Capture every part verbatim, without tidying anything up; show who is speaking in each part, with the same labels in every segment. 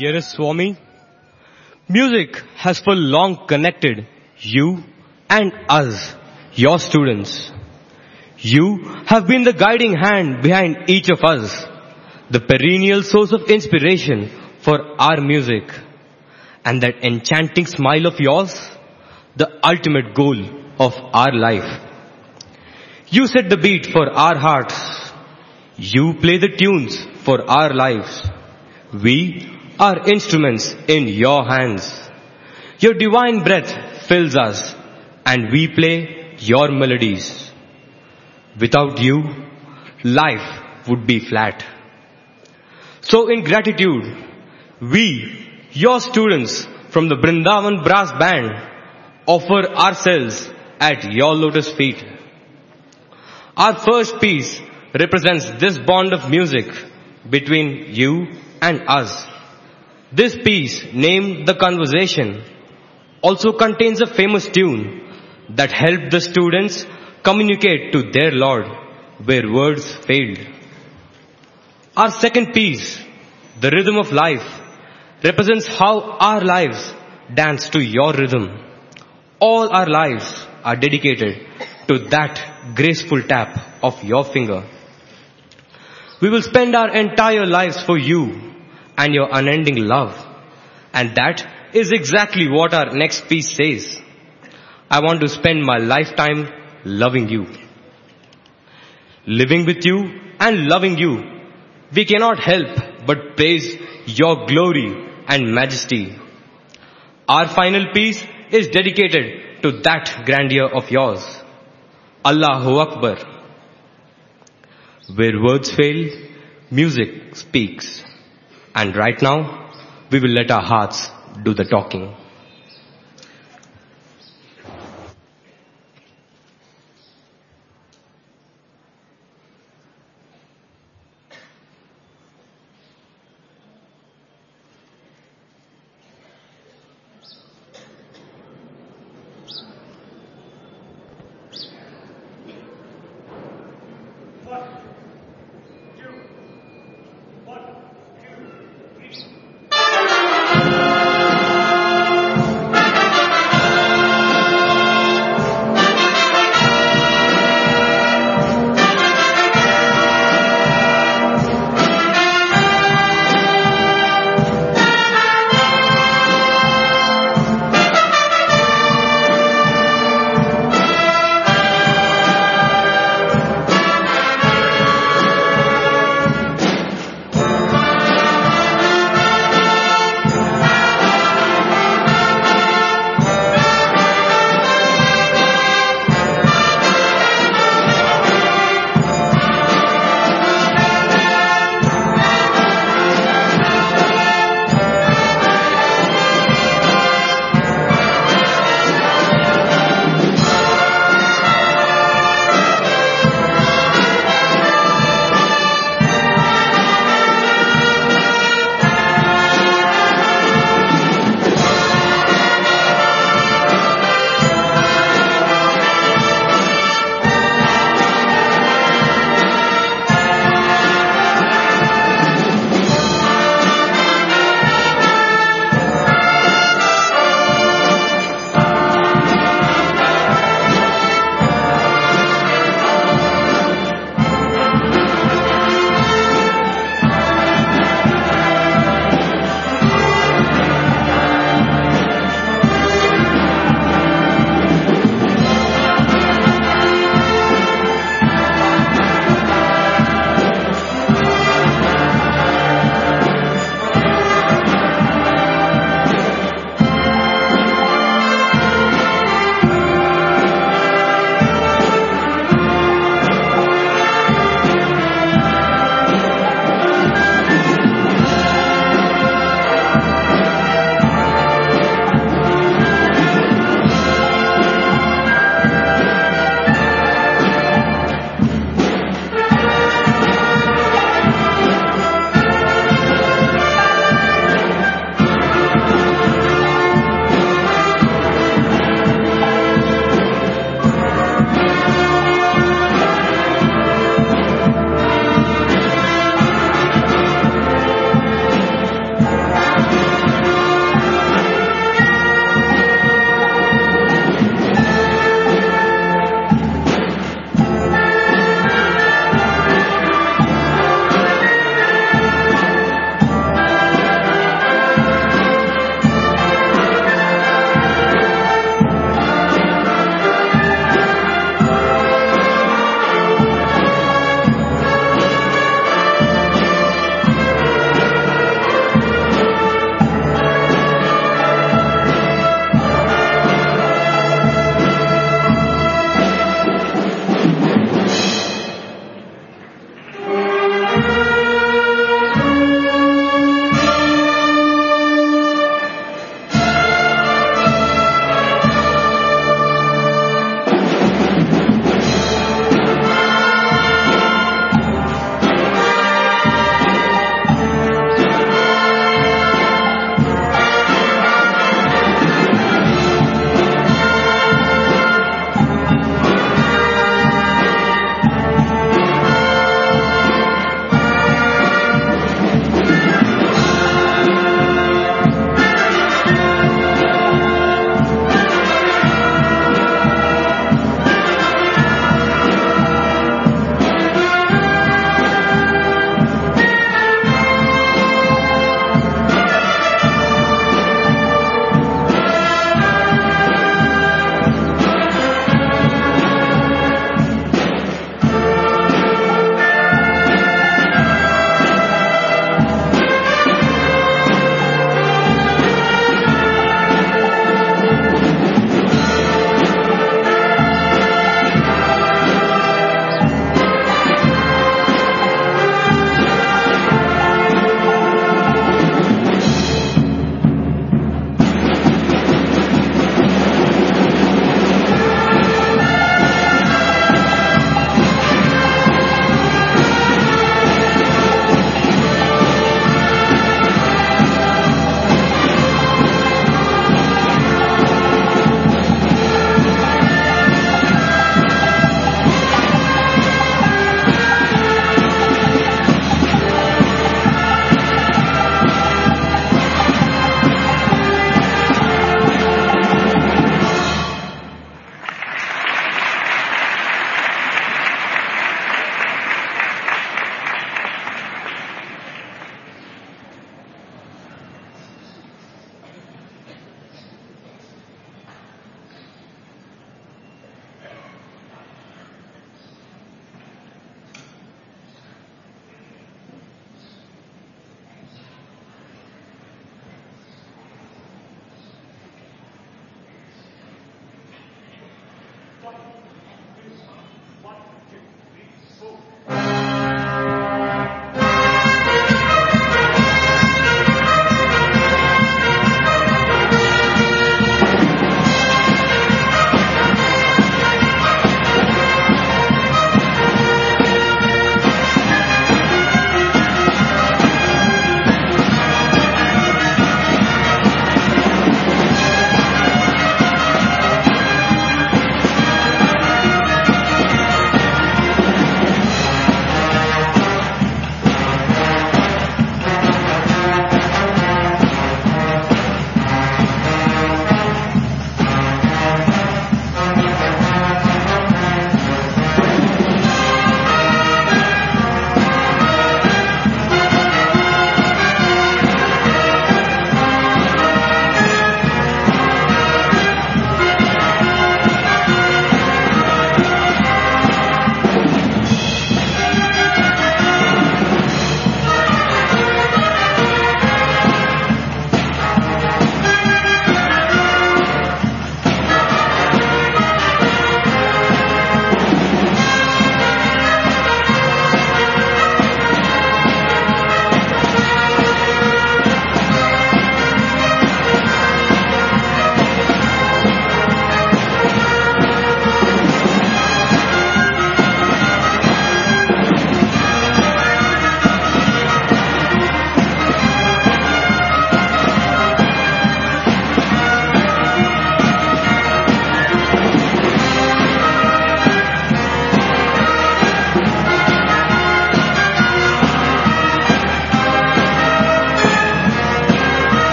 Speaker 1: Dearest Swami, music has for long connected you and us, your students. You have been the guiding hand behind each of us, the perennial source of inspiration for our music. And that enchanting smile of yours, the ultimate goal of our life. You set the beat for our hearts. You play the tunes for our lives. We are instruments in your hands. Your divine breath fills us and we play your melodies. Without you, life would be flat. So in gratitude, we, your students from the Brindavan Brass Band, offer ourselves at your lotus feet. Our first piece represents this bond of music between you and us. This piece, named The Conversation, also contains a famous tune that helped the students communicate to their Lord where words failed. Our second piece, The Rhythm of Life, represents how our lives dance to your rhythm. All our lives are dedicated to that graceful tap of your finger. We will spend our entire lives for you and your unending love. And that is exactly what our next piece says. I want to spend my lifetime loving you. Living with you and loving you, we cannot help but praise your glory and majesty. Our final piece is dedicated to that grandeur of yours. Allahu Akbar. Where words fail, music speaks. And right now, we will let our hearts do the talking.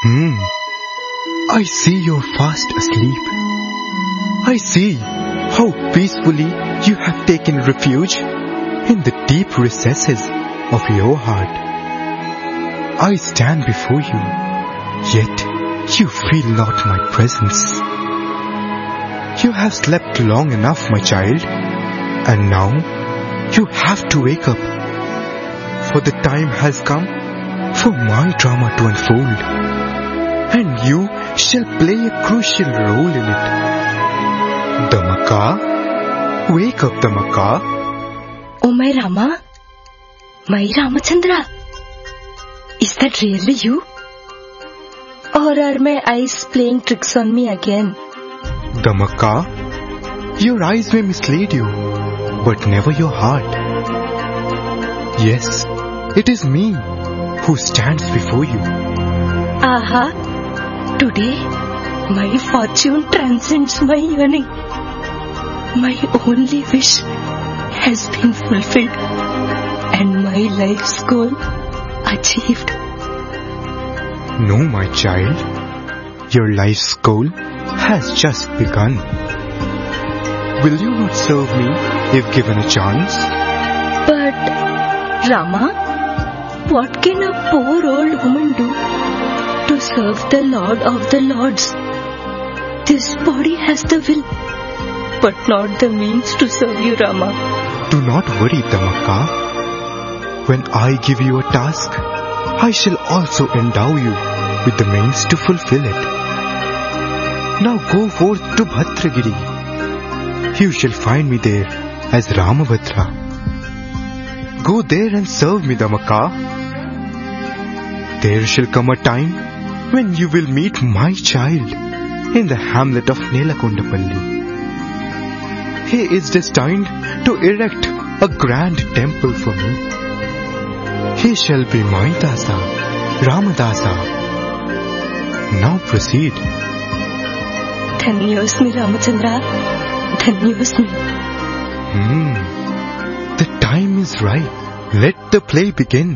Speaker 2: Hmm. I see you're fast asleep. I see how peacefully you have taken refuge in the deep recesses of your heart. I stand before you, yet you feel not my presence. You have slept long enough, my child, and now you have to wake up. For the time has come for my drama to unfold, and you shall play a crucial role in it. Dhamaka, wake up, Dhamaka.
Speaker 3: Oh my Rama, my Ramachandra, is that really you? Or are my eyes playing tricks on me again?
Speaker 2: Dhamaka, your eyes may mislead you, but never your heart. Yes, it is me who stands before you.
Speaker 3: Aha, today my fortune transcends my yearning. My only wish has been fulfilled and my life's goal achieved.
Speaker 2: No, my child, your life's goal has just begun. Will you not serve me if given a chance?
Speaker 3: But, Rama, what can a poor old woman do to serve the Lord of the Lords? This body has the will, but not the means to serve you, Rama.
Speaker 2: Do not worry, Dhamaka. When I give you a task, I shall also endow you with the means to fulfill it. Now go forth to Bhadragiri. You shall find me there as Ramabhadra. Go there and serve me, Dhamaka. There shall come a time when you will meet my child in the hamlet of Nelakondapalli. He is destined to erect a grand temple for me. He shall be my Dasa, Ramadasa. Now proceed.
Speaker 3: Dhanyosmi, Ramachandra. Dhanyosmi.
Speaker 2: Hmm. The time is right. Let the play begin.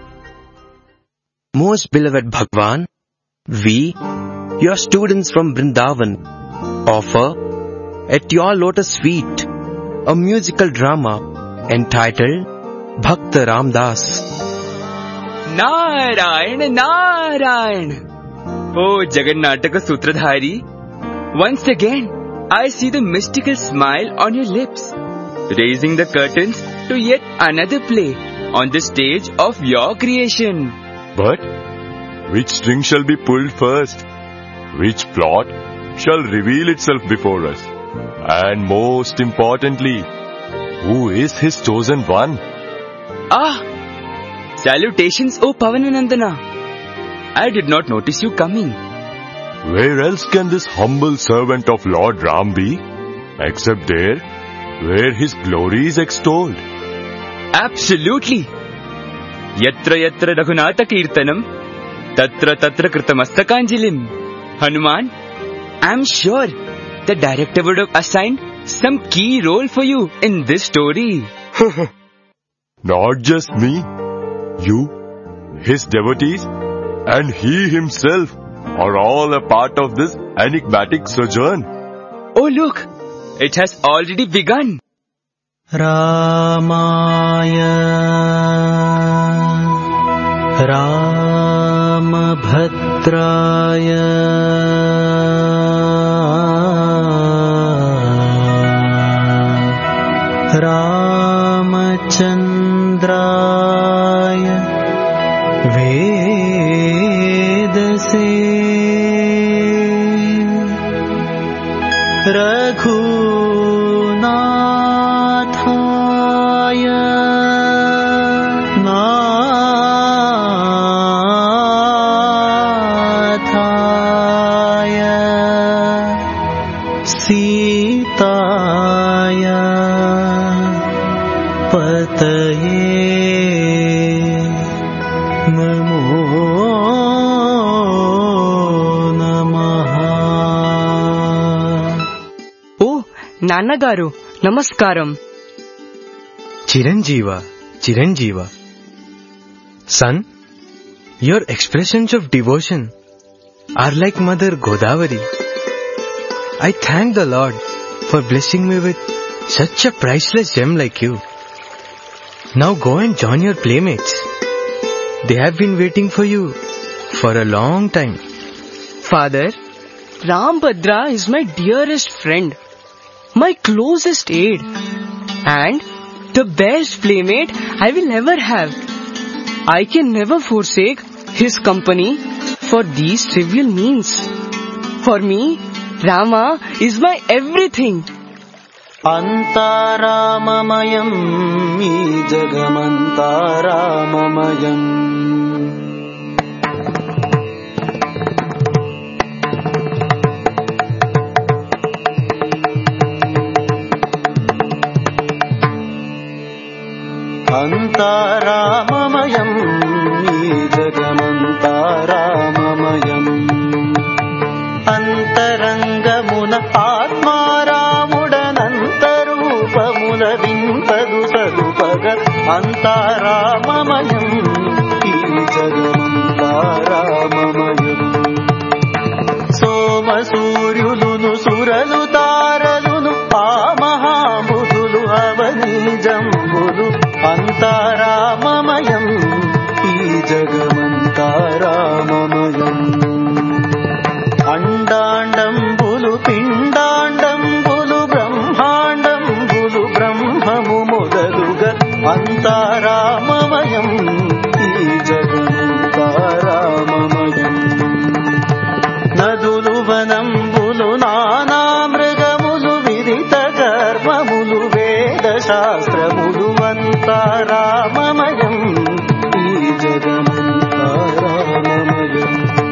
Speaker 4: Most beloved Bhagwan, we, your students from Vrindavan, offer at your lotus feet a musical drama entitled Bhakta Ramdas.
Speaker 5: Narayan, Narayan. Oh Jagannataka Sutradhari, once again I see the mystical smile on your lips, raising the curtains to yet another play on the stage of your creation.
Speaker 6: But which string shall be pulled first? Which plot shall reveal itself before us? And most importantly, who is his chosen one?
Speaker 5: Ah! Salutations, O Pavananandana. I did not notice you coming.
Speaker 6: Where else can this humble servant of Lord Ram be, except there, where his glory is extolled?
Speaker 5: Absolutely. Yatra yatra Raghunatha Kirtanam, tatra tatra Kritamastakkanjalim. Hanuman, I am sure the director would have assigned some key role for you in this story.
Speaker 6: Not just me, you, his devotees, and he himself are all a part of this enigmatic sojourn.
Speaker 5: Oh look, it has already begun.
Speaker 1: Ramaya Ramabhadraya Ramachandraya Vedase Raghunathaya Nathaya Sitaya Pataye Namo Namaha.
Speaker 7: Oh, Nannagaru, Namaskaram.
Speaker 1: Chiranjeeva, Chiranjeeva. Son, your expressions of devotion
Speaker 2: are like Mother Godavari. I thank the Lord for blessing me with such a priceless gem like you. Now go and join your playmates. They have been waiting for you for a long time.
Speaker 7: Father, Rambhadra is my dearest friend, my closest aid, and the best playmate I will ever have. I can never forsake his company for these trivial means. For me, Rama is my everything.
Speaker 8: Antaramayam ee jagamantaramamayam. Antaramayam ee jagamantaramamayam. Antarangamuna Atmaramudanantarupamula Vintadu Sarupaga Antaramayam ee jagamantaramamayam. Soma Suryulunu Suralu Taralunu Amahamudulu Avani Jambulu Antaramayam ee jagamantaramamayam. Andandambulu pindandambulu brahmandambulu brahmamu modaluga antaramayam ee jagamantaramamayam. Nadulu vanambulu nanamృగములు విదిత కర్మములు వేద శాస్త్రములు antaramayam ee jagamantaramamayam.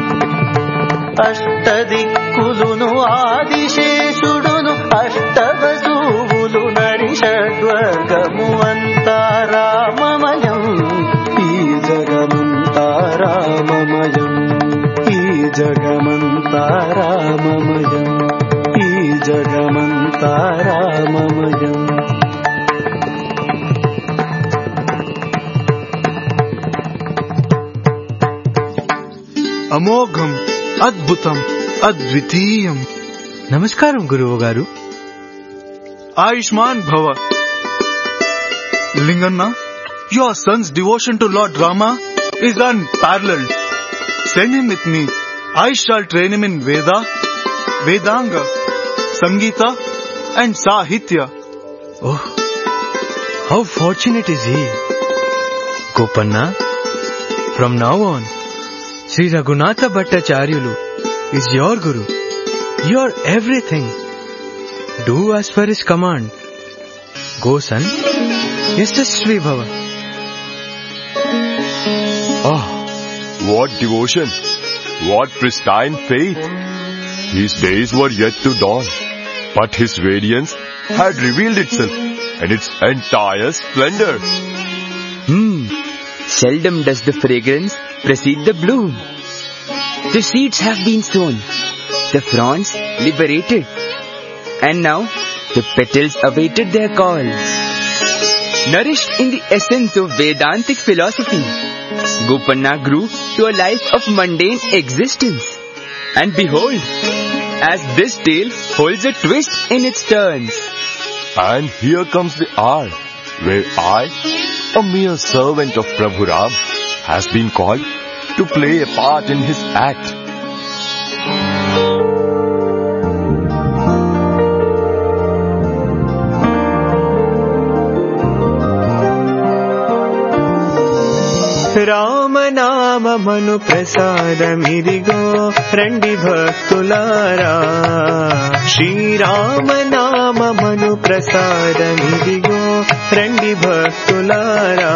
Speaker 8: అష్టదిక్కులును ఆదిశేషుడును అష్టవసువులు నరిషడ్వర్గము అంతరామమయం ఈ జగమంతరామమయం ఈ జగమంతరామమయం ఈ జగమంతరామమయం.
Speaker 2: అమోఘం అద్భుతం అద్వితీయం. నమస్కారం గురువు గారు.
Speaker 9: Ayushman Bhava. Linganna, your son's devotion to Lord Rama is unparalleled. Send him with me. I shall train him in Veda, Vedanga, Sangeeta and Sahitya.
Speaker 2: Oh, how fortunate is he. Gopanna, from now on, Sri Raghunatha Bhattacharyulu is your Guru, your everything. Do as per his command. Go, son. Yashasvi Bhava.
Speaker 6: Ah, what devotion, what pristine faith. His days were yet to dawn, but his radiance had revealed itself in its entire splendor.
Speaker 5: Hmm. Seldom does the fragrance precede the bloom. The seeds have been sown, the fronds liberated, and now the petals awaited their call. Nourished in the essence of Vedantic philosophy, Gopanna grew to a life of mundane existence. And behold, as this tale holds a twist in its turns.
Speaker 6: And here comes the hour where I, a mere servant of Prabhu Ram, has been called to play a part in his act.
Speaker 2: రామనామమను ప్రసాదమిదిగో రండి భక్తులారా. శ్రీరామనామమను ప్రసాదమిదిగో రండి భక్తులారా.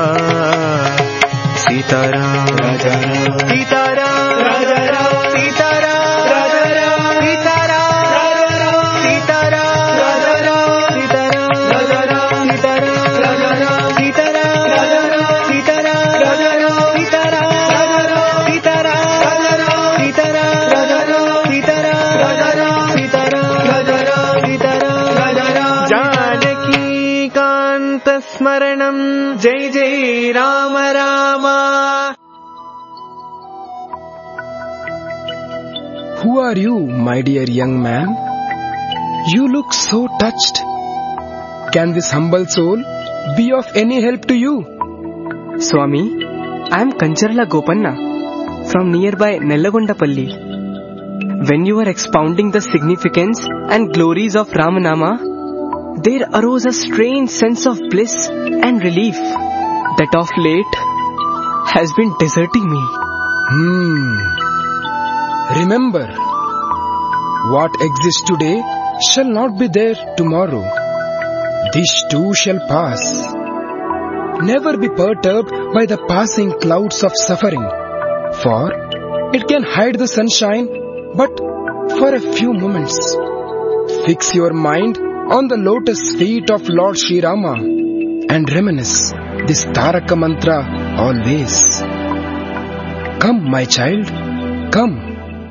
Speaker 2: సీతారాం రాజారాం సీతారాం రాజారాం సీతారాం రాజారాం సీతారాం రాజారాం సీతారాం రాజారాం సీతారాం రాజారాం సీతారాం రాజారాం సీతారాం రాజారాం సీతారాం రాజారాం సీతారాం రాజారాం సీతారాం రాజారాం సీతారాం రాజారాం సీతారాం రాజారాం సీతారాం రాజారాం సీతారాం రాజారాం. జానకీ కాంత స్మరణం జై జై Rama Rama.
Speaker 10: Who are you, my dear young man? You look so touched. Can this humble soul be of any help to you?
Speaker 7: Swami, I am Kancharla Gopanna from nearby Nellagondapalli. When you were expounding the significance and glories of Ramanama, there arose a strange sense of bliss and relief that of late has been deserting me.
Speaker 10: Hmm. Remember, what exists today shall not be there tomorrow. This too shall pass. Never be perturbed by the passing clouds of suffering, for it can hide the sunshine but for a few moments. Fix your mind on the lotus feet of Lord Sri Rama and reminisce this Taraka mantra always. Come, my child, come.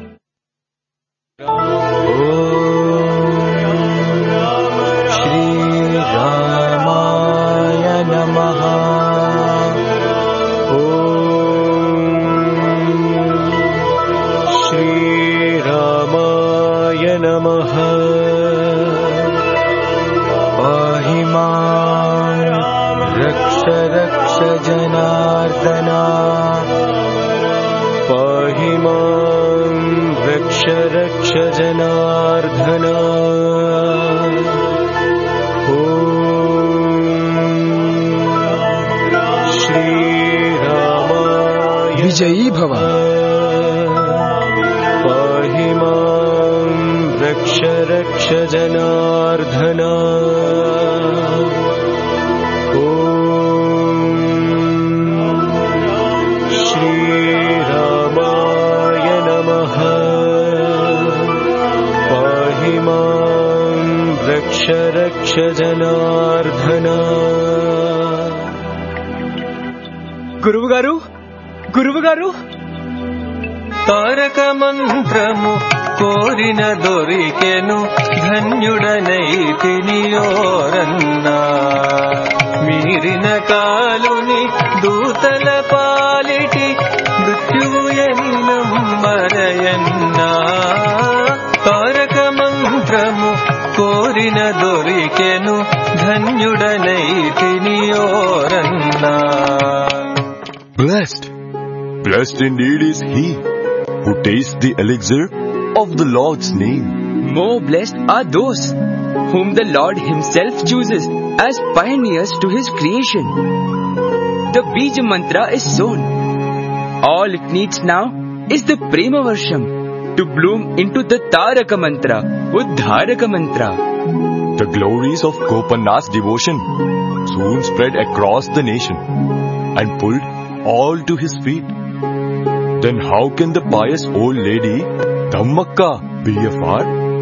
Speaker 8: जनार्दना पाहि मां रक्ष रक्ष जनार्दना ॐ श्रीरामाय
Speaker 10: विजयी भव
Speaker 8: पाहि मां रक्ष रक्ष जनार्दना रक्ष रक्ष जनार्दना
Speaker 7: గురువు గారు గురువు గారు
Speaker 8: తారక మంత్రము కోరిన దొరికెను ధన్యుడనైతినియోరన్నా మీరిన కాలుని దూతల పాలిటి మృత్యువు ఎన్నమ్మరయన్నా తారక మంత్రము కోరిన దొరికెను ధన్యుడనైతినియోరన్నా.
Speaker 6: Blessed, blessed indeed is he who tastes the elixir of the Lord's name.
Speaker 5: More blessed are those whom the Lord himself chooses as pioneers to his creation. The Bija mantra is sown. All it needs now is the Prema Varsham to bloom into the Taraka mantra, Uddharaka mantra.
Speaker 6: The glories of Gopanna's devotion soon spread across the nation and pulled all to his feet. Then how can the pious old lady Dhammakka be afar?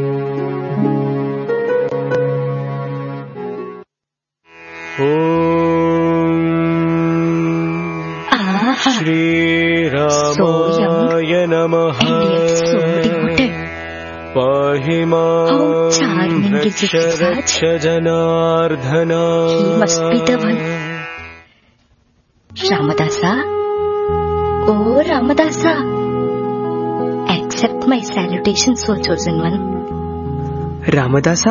Speaker 8: Om Shri Ramaya Namaha. पाहि मां रक्ष रक्ष जनार्दना.
Speaker 3: He must be the one. Ramadasa, oh Ramadasa, accept my salutations, O chosen one.
Speaker 7: Ramadasa,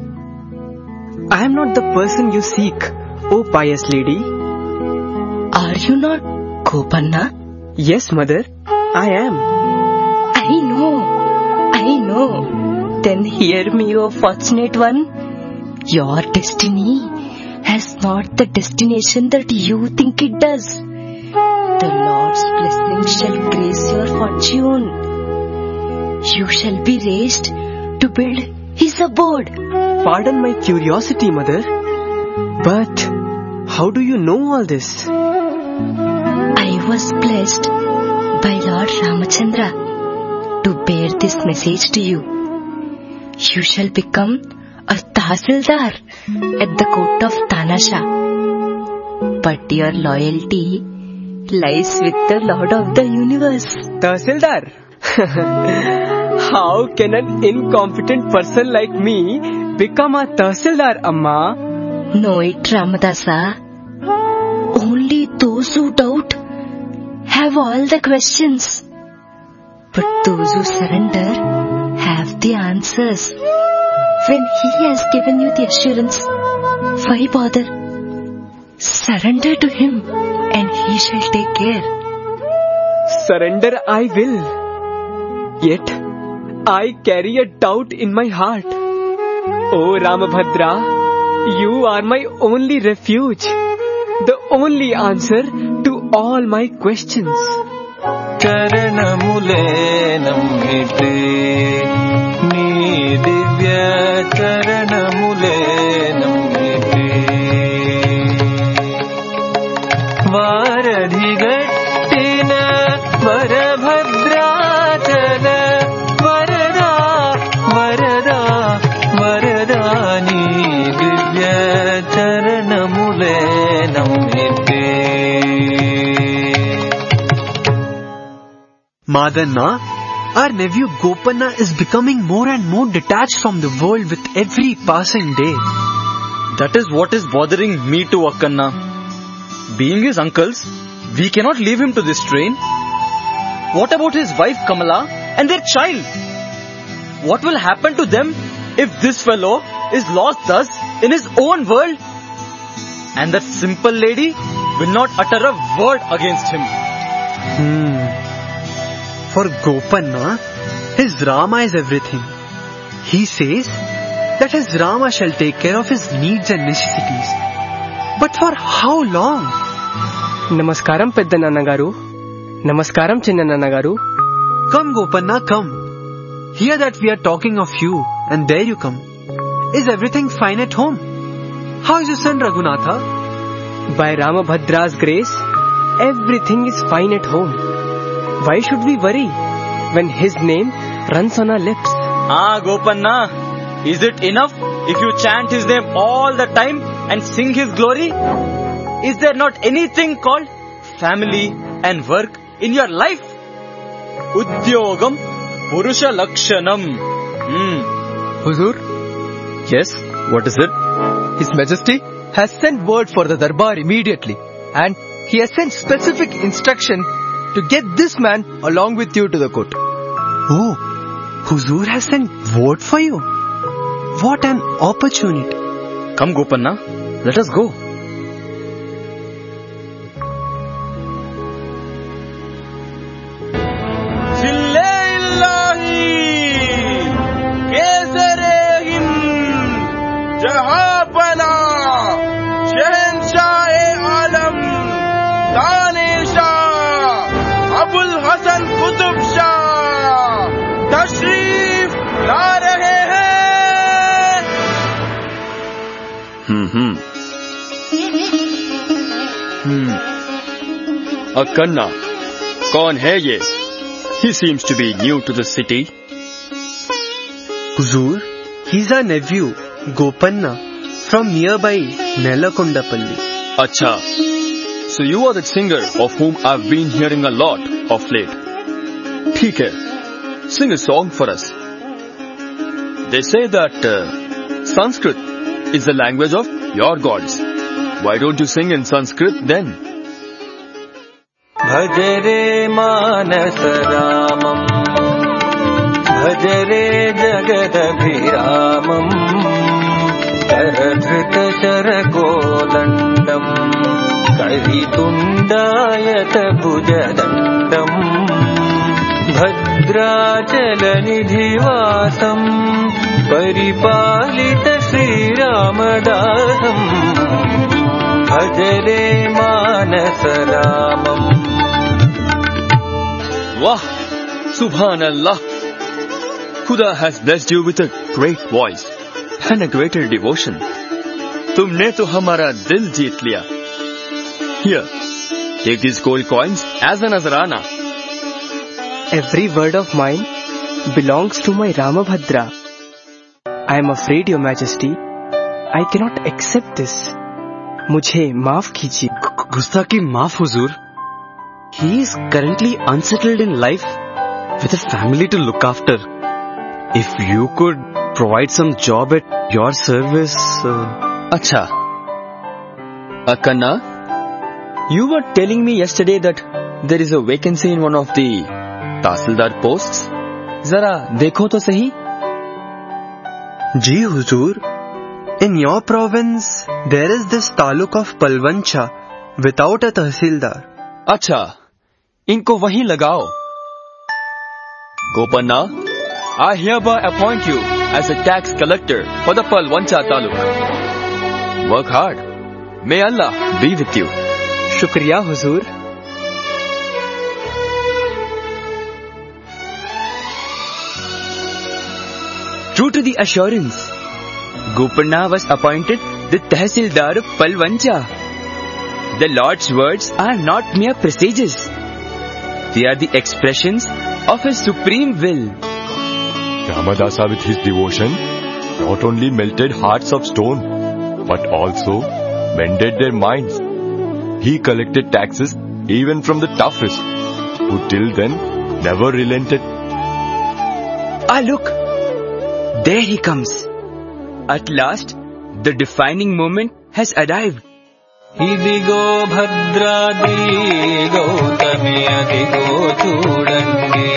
Speaker 7: I am not the person you seek, O pious lady.
Speaker 3: Are you not Gopanna?
Speaker 7: Yes, mother, I am.
Speaker 3: I know. I know. Then hear me, O fortunate one. Your destiny has not the destination that you think it does. The Lord's blessing shall grace your fortune. You shall be raised to build His abode.
Speaker 7: Pardon my curiosity, mother. But how do you know all this?
Speaker 3: I was blessed by Lord Ramachandra to bear this message to you. You shall become a Tahsildar at the court of Tanasha. But your loyalty lies with the Lord of the universe.
Speaker 7: Tahsildar? How can an incompetent person like me become a Tahsildar, Amma?
Speaker 3: Know it, Ramadasa. Only those who doubt have all the questions. But those who surrender have the answers. When He has given you the assurance, why bother? Surrender to Him and He shall take care.
Speaker 7: Surrender I will. Yet, I carry a doubt in my heart. Oh Ramabhadra, you are my only refuge, the only answer to all my questions.
Speaker 8: Charanamule nammite, nee divya charanamule nammite. Varadhigattina varabhadrachala varada varada varadani divya charanamule nammite.
Speaker 11: Madanna, our nephew Gopanna is becoming more and more detached from the world with every passing day.
Speaker 12: That is what is bothering me too, Akkanna. Being his uncles, we cannot leave him to this strain. What about his wife Kamala and their child? What will happen to them if this fellow is lost thus in his own world? And that simple lady will not utter a word against him.
Speaker 11: Hmm. For Gopanna, his Rama is everything. He says that his Rama shall take care of his needs and necessities. But for how long?
Speaker 7: Namaskaram Peddananna garu. Namaskaram Chinnanna garu.
Speaker 11: Come Gopanna, come. Hear that we are talking of you, and there you come. Is everything fine at home? How is your son Raghunatha?
Speaker 7: By Ramabhadra's grace, everything is fine at home. Why should we worry when his name runs on our lips?
Speaker 12: Ah, Gopanna, is it enough if you chant his name all the time and sing his glory? Is there not anything called family and work in your life? Udyogam Purusha Lakshanam. Hmm.
Speaker 2: Huzur?
Speaker 12: Yes, what is it?
Speaker 2: His Majesty has sent word for the Darbar immediately, and he has sent specific instruction to get this man along with you to the court.
Speaker 11: Oh, Huzur has sent word for you. What an opportunity.
Speaker 12: Come Gopanna, let us go.
Speaker 5: Hmm. Hmm. Akkanna, kaun hai ye? He seems to be new to the city.
Speaker 11: Huzur, he's our nephew, Gopanna, from nearby Nelakondapalli.
Speaker 5: Acha. So you are that singer of whom I've been hearing a lot of late. Theek hai. Sing a song for us. They say that uh, Sanskrit is the language of your gods. Why don't you sing in Sanskrit then?
Speaker 8: Bhajare manas ramam, bhajare jagadabhiramam, karadhrita sharakodandam, karitundayata bhujadandam, bhadrachalanidhivasam, paripalita Sriramadasam, bhajare manasa ramam.
Speaker 5: Wah! Subhanallah! Khuda has blessed you with a great voice and a greater devotion. Tumne to hamara dil jeet liya. Here, take these gold coins as a nazarana.
Speaker 7: Every word of mine belongs to my Ramabhadra. I am afraid, Your Majesty. I cannot accept this. मुझे माफ कीजिए.
Speaker 4: गुस्ताखी माफ हुजूर. He is currently unsettled in life with a family to look after. If you could provide some job at your service. Uh...
Speaker 5: Acha. Akkanna, you were telling me yesterday that there is a vacancy in one of the tehsildar posts जरा देखो तो सही।
Speaker 11: जी हुजूर, in your province there is this taluk of Palvancha without a tahsildar.
Speaker 12: अच्छा, इनको वहीं लगाओ।
Speaker 5: Gopanna, I hereby appoint you as a tax collector for the Palvancha taluk. Work hard. May Allah be with you.
Speaker 7: शुक्रिया हुजूर।
Speaker 5: True to the assurance, Gopanna was appointed the Tehsildar of Palvancha. The Lord's words are not mere presages. They are the expressions of His supreme will.
Speaker 6: Ramadasa with his devotion not only melted hearts of stone, but also mended their minds. He collected taxes even from the toughest, who till then never relented.
Speaker 5: Ah, look! There he comes. At last, the defining moment has arrived.
Speaker 8: ఇదిగో భద్రాద్రి గౌతమి అదిగో చూడండి,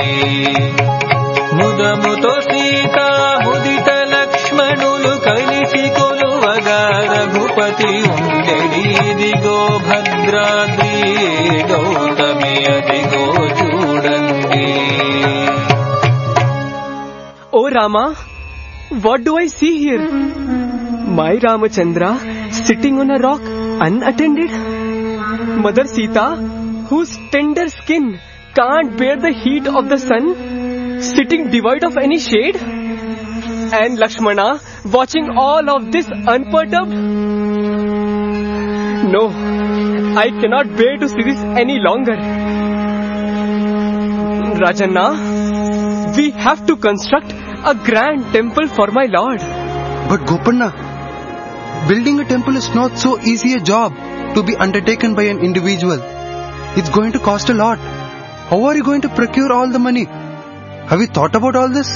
Speaker 8: ముదముతో సీత ముదిత లక్ష్మణులు కలిసి కొలువగా రఘుపతి ఉండెడి. ఇదిగో భద్రాద్రి గౌతమి అదిగో చూడండి.
Speaker 7: Oh Rama, what do I see here? My Ramachandra sitting on a rock unattended. Mother Sita, whose tender skin can't bear the heat of the sun, sitting devoid of any shade. And Lakshmana watching all of this unperturbed. No, I cannot bear to see this any longer. Rajanna, we have to construct a grand temple for my lord.
Speaker 11: But Gopanna, building a temple is not so easy a job to be undertaken by an individual. It's going to cost a lot. How are you going to procure all the money? Have you thought about all this?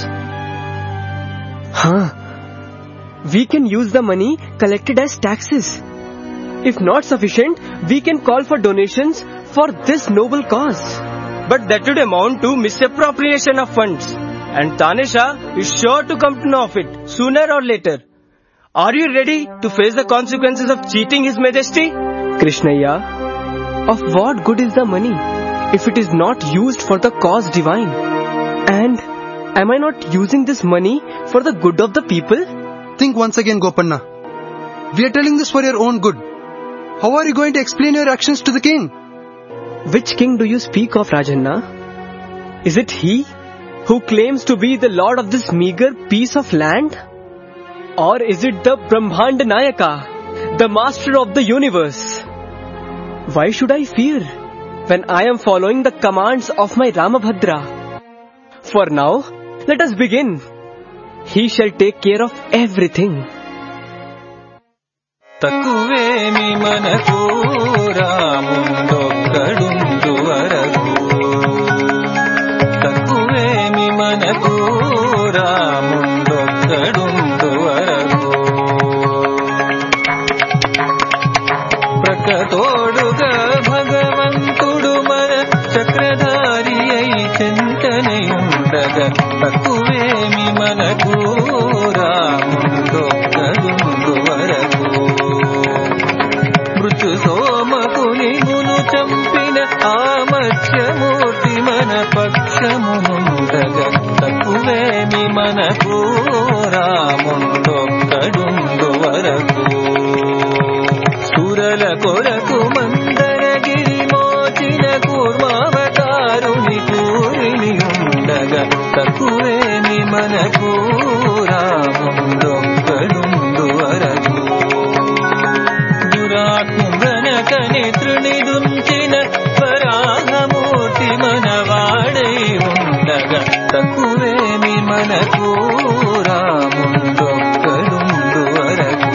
Speaker 7: Huh. We can use the money collected as taxes. If not sufficient, we can call for donations for this noble cause.
Speaker 1: But that would amount to misappropriation of funds. And Tanesha is sure to come to know of it, sooner or later. Are you ready to face the consequences of cheating His Majesty?
Speaker 7: Krishnaya, of what good is the money if it is not used for the cause divine? And am I not using this money for the good of the people?
Speaker 11: Think once again, Gopanna. We are telling this for your own good. How are you going to explain your actions to the king?
Speaker 7: Which king do you speak of, Rajanna? Is it he who claims to be the lord of this meager piece of land? Or is it the Brahmanda Nayaka, the master of the universe? Why should I fear when I am following the commands of my Ramabhadra? For now, let us begin. He shall take care of everything.
Speaker 8: తక్కువేమి మనకు రాముండొక్కడుండు వరకు, తక్కువేమి మనకు రాముండొక్కడుండు వరకు, ప్రకతోడుగా భగవంతుడు మన చక్రధారి అయి చింతనయుండగా, తక్కువేమి మనకు రాముండొక్కడుండు వరకు, మృత్యు సోమకుని మును చంపిన ఆమత్స్యమూర్తి మన పక్షమునుండగా, తక్కువేమి మనకు రాముండొక్కడుండు వరకు, సురల కొరకు మందరగిరి మోచిన కూర్మావతారుని కూరిని ఉండగా, తక్కువేమి మనకు రాముండొక్కడుండు వరకు, దురాత్మనకని తృణిదుంచిన వరాహమూర్తి మనవాడై ఉండగా, తక్కువేమి మనకు రాముండొక్కడుండు వరకు,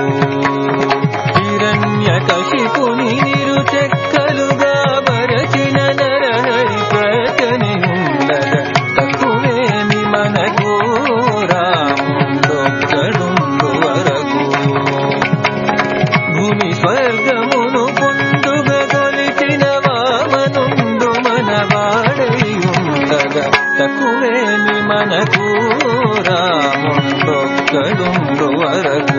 Speaker 8: హిరణ్యకశిపుని నిరుచెక్కలుగా మరచిన నరహరి ప్రకని ఉండగా, తక్కువేమి మనకు రాముండొక్కడుండు వరకు, భూమి స్వర్గమును పొందుగా కొలిచిన వామనుండు మనవాడై ఉండగా, మనకు రాముండొక్కడుండు వరకు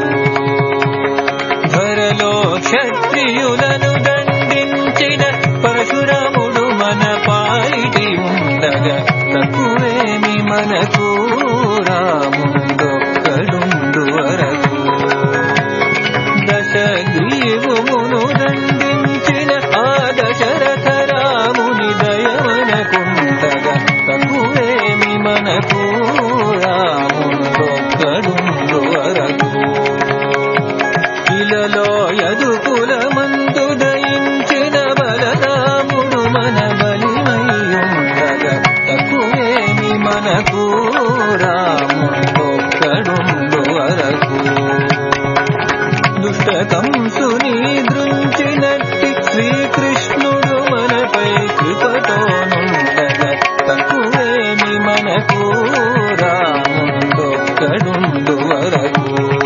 Speaker 8: ధరలో క్షత్రియులను దండించిన పరశురాముడు మన పాలిటి ఉండగా తక్కువేమి మనకు రాముండొక్కడుండు వరకు దశగ్రీవుమును దండించిన ఆ దశరథ రాముని దయమనకుండగా తక్కువేమి మనకు రాముండొక్కడుండు వరకు ఇలలో యదుకుల మందు దయించిన బలరాముడు మన బలిమయ్యుండగా తక్కువేమి మనకు రాముండొక్కడుండు వరకు దుష్ట కంసుని దృంచినట్టి శ్రీకృష్ణుడు మనపై కృపతోనుండగా తక్కువేమి మనకు రాముండొక్కడుండు వరకు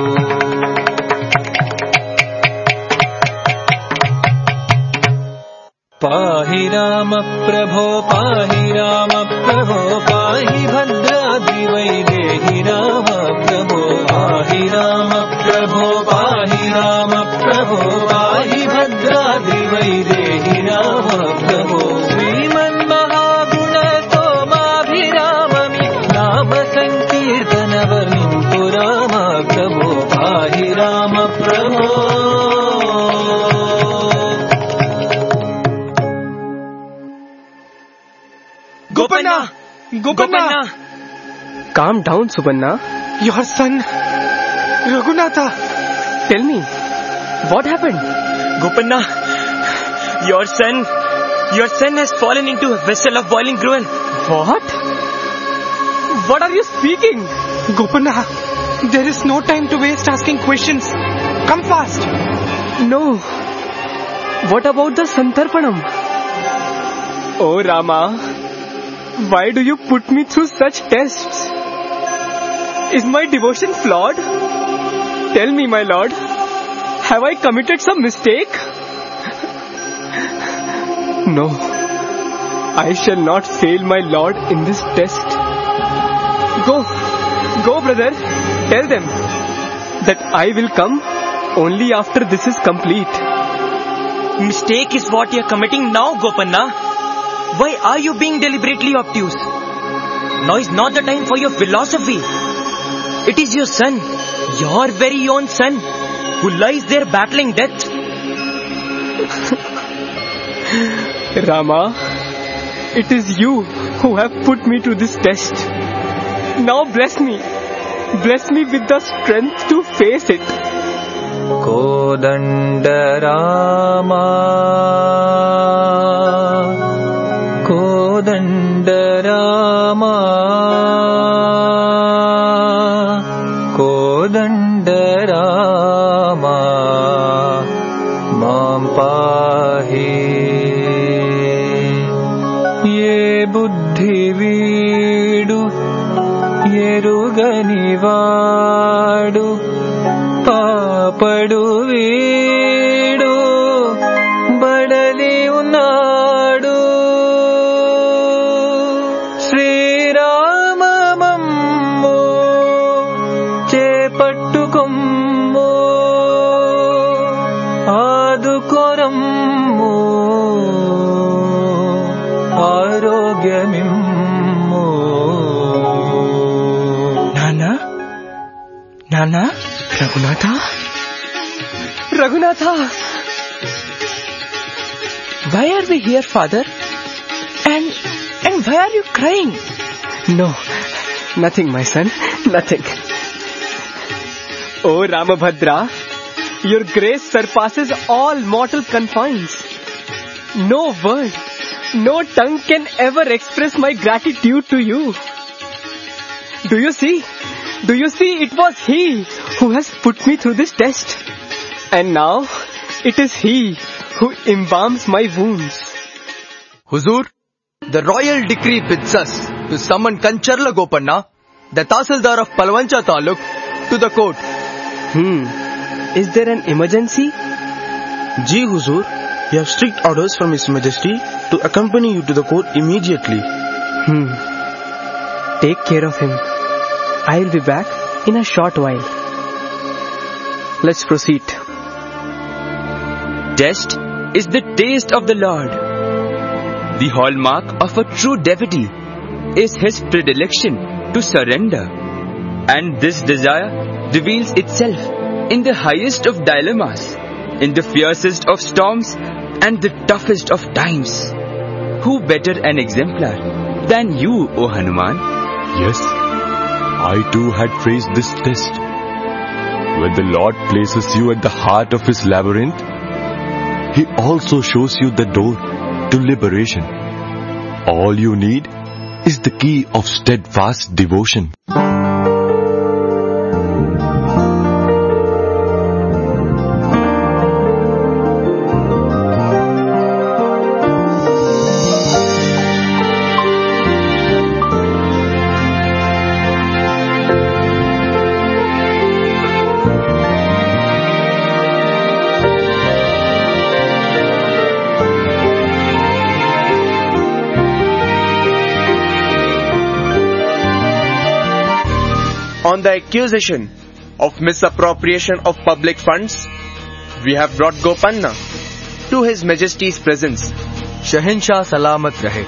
Speaker 8: పాహి రామ ప్రభో పాహి రామ ప్రభో పాహి భద్రాద్రి వైదేహి రామ ప్రభో పాహి రామ ప్రభో పాహి రామ ప్రభో పాహి భద్రాద్రి వైదేహి రామ ప్రభో శ్రీమన్మహాగుణ స్తోమాభిరామమి నామ సంకీర్తన వర్ణింతు రామ ప్రభో పాహి రామ ప్రభో
Speaker 7: Gopanna! Gopanna! Calm down, Subanna.
Speaker 10: Your son, Raghunatha.
Speaker 7: Tell me, what happened?
Speaker 1: Gopanna, your son, your son has fallen into a vessel of boiling gruel.
Speaker 7: What? What are you speaking?
Speaker 10: Gopanna, there is no time to waste asking questions. Come fast.
Speaker 7: No. What about the Santarpanam? Oh Rama, why do you put me through such tests? Is my devotion flawed? Tell me, my lord, have I committed some mistake? No, I shall not fail my lord in this test. Go, go brother, tell them that I will come only after this is complete.
Speaker 1: Mistake is what you are committing now, Gopanna. Why are you being deliberately obtuse? Now is not the time for your philosophy. It is your son, your very own son, who lies there battling death.
Speaker 7: Rama, it is you who have put me to this test. Now bless me. Bless me with the strength to face it.
Speaker 8: Kodanda Rama, Kodanda Rama, Kodanda Rama, Mam pahi. Ye buddhi veedu, yerugani vaadu, పాపడు వీడు బడలి ఉన్నాడు శ్రీరామమమ్ము చేపట్టుకొమ్ము ఆదుకొరమ్ము ఆరోగ్యమిమ్ము
Speaker 7: Nana? Nana? Raghunatha? Raghunatha! Why are we here, father? And, and why are you crying? No, nothing, my son, nothing. Oh Ramabhadra, your grace surpasses all mortal confines. No word, no tongue can ever express my gratitude to you. Do you see? Do you see, it was he who has put me through this test. And now, it is he who embalms my wounds.
Speaker 13: Huzur, the royal decree bids us to summon Kancharla Gopanna, the Tahsildar of Palwancha Taluk, to the court.
Speaker 7: Hmm. Is there an emergency?
Speaker 14: Ji Huzur, you have strict orders from His Majesty to accompany you to the court immediately.
Speaker 7: Hmm. take care of him. I'll be back in a short while. Let's proceed.
Speaker 5: Test is the taste of the Lord. The hallmark of a true devotee is his predilection to surrender. And this desire reveals itself in the highest of dilemmas, in the fiercest of storms, and the toughest of times. Who better an exemplar than you, O Hanuman?
Speaker 6: Yes, I too had faced this test. When the Lord places you at the heart of His labyrinth, He also shows you the door to liberation. All you need is the key of steadfast devotion.
Speaker 14: On the accusation of misappropriation of public funds, we have brought Gopanna to His Majesty's presence.
Speaker 13: Shahinshah Salamat Rahe.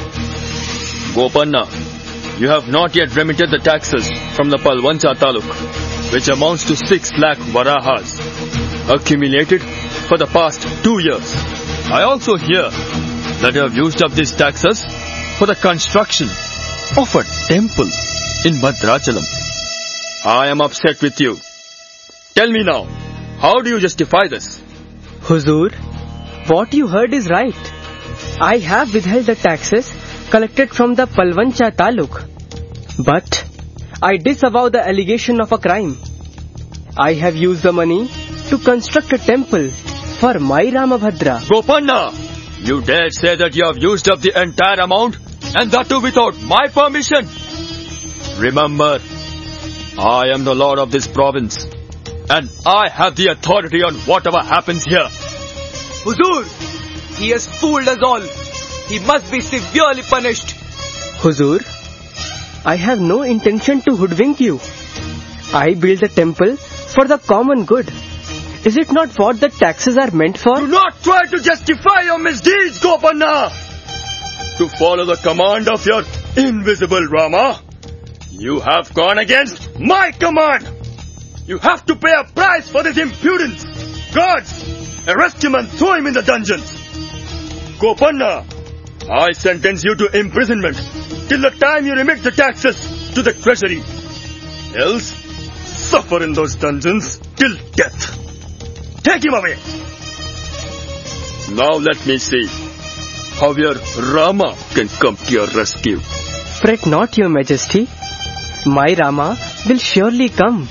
Speaker 12: Gopanna, you have not yet remitted the taxes from the Palwancha Taluk, which amounts to six lakh varahas, accumulated for the past two years. I also hear that you have used up these taxes for the construction of a temple in Bhadrachalam. I am upset with you. Tell me now, how do you justify this?
Speaker 7: Huzur, what you heard is right. I have withheld the taxes collected from the Palwancha Taluk. But I disavow the allegation of a crime. I have used the money to construct a temple for my Ramabhadra.
Speaker 12: Gopanna, you dare say that you have used up the entire amount, and that too without my permission? Remember, I am the Lord of this province, and I have the authority on whatever happens here.
Speaker 13: Huzur, he has fooled us all. He must be severely punished.
Speaker 7: Huzur, I have no intention to hoodwink you. I built the temple for the common good. Is it not what the taxes are meant for?
Speaker 12: Do not try to justify your misdeeds, Gopanna! To follow the command of your invisible Rama, you have gone against my command! You have to pay a price for this impudence! Guards, arrest him and throw him in the dungeons! Gopanna, I sentence you to imprisonment till the time you remit the taxes to the treasury. Else, suffer in those dungeons till death. Take him away! Now let me see how your Rama can come to your rescue.
Speaker 7: Fret not, your majesty. My Rama will surely come.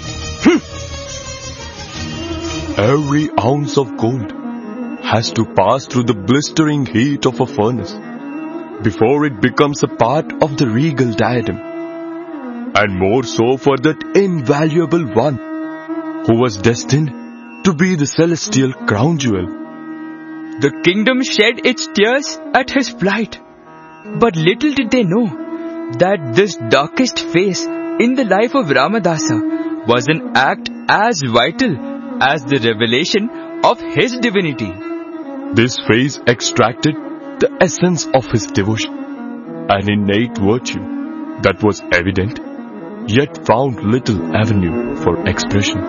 Speaker 6: Every ounce of gold has to pass through the blistering heat of a furnace before it becomes a part of the regal diadem. And more so for that invaluable one who was destined to be the celestial crown jewel.
Speaker 5: The kingdom shed its tears at his plight, but little did they know that this darkest phase in the life of Ramadasa was an act as vital as the revelation of his divinity.
Speaker 6: This phase extracted the essence of his devotion, an innate virtue that was evident, yet found little avenue for expression.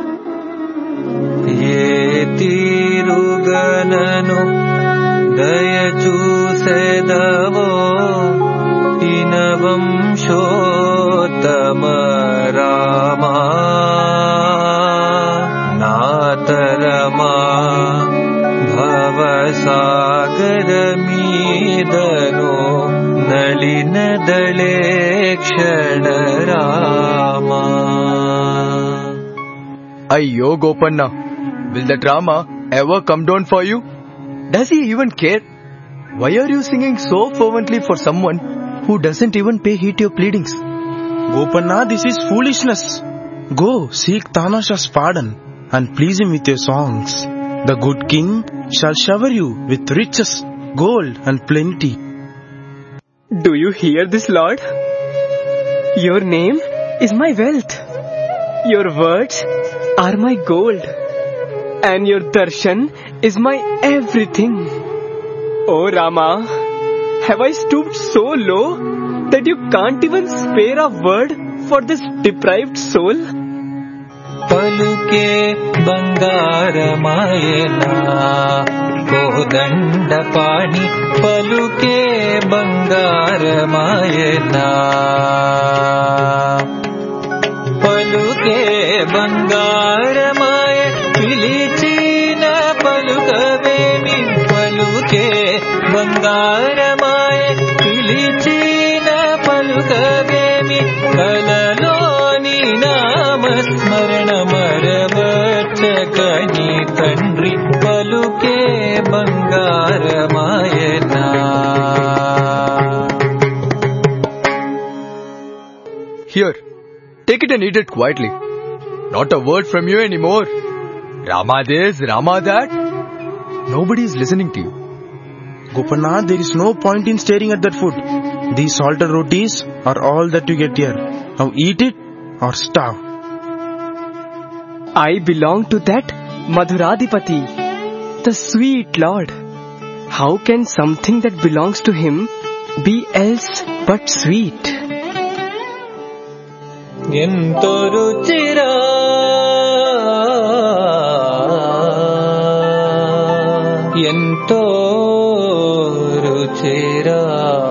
Speaker 13: Ayyo Gopanna, will that Rama ever come down for you? Does he even care? Why are you singing so fervently for someone who doesn't even pay heed to your pleadings?
Speaker 14: Gopanna, this is foolishness. Go, seek Tanasha's pardon and please him with your songs. The good king shall shower you with riches, gold and plenty.
Speaker 7: Do you hear this, Lord? Your name is my wealth. Your words are my gold. And your darshan is my everything. Oh Rama, have I stooped so low that you can't even spare a word for this deprived soul?
Speaker 8: పలుకే బంగారమాయనా కోదండ పాణి పలుకే బంగారమాయనా పలుకే బంగారమాయ పిలిచిన పలుకవేమి పలుకే బంగారమాయ పిలిచిన పలుకవేమి కలలోని నామస్మరణ మరవచ్చకని తండ్రి పలుకే బంగారమాయనా.
Speaker 13: Here, take it and eat it quietly. Not a word from you anymore. Rama this, Rama that. Nobody is listening to you.
Speaker 14: Gopanna, there is no point in staring at that food. These salted rotis are all that you get here. Now eat it or starve.
Speaker 7: I belong to that Madhuradipati, the sweet Lord. How can something that belongs to him be else but sweet?
Speaker 8: ఎంతో రుచిరా ఎంతో రుచిరా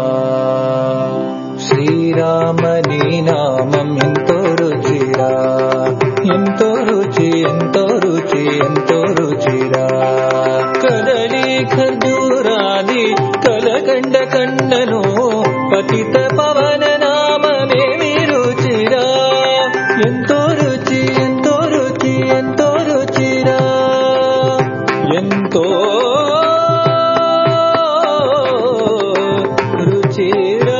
Speaker 8: శ్రీరామని నామం ఎంతో రుచిరా ఎంతో రుచి ఎంతో రుచి ఎంతో రుచిరా కదలి ఖర్జూరాది కలకండ కండను పతిత పవన నామమేమి రుచిరా ఎంతో రుచి ఎంతో రుచి ఎంతో రుచిరా ఎంతో రుచిరా.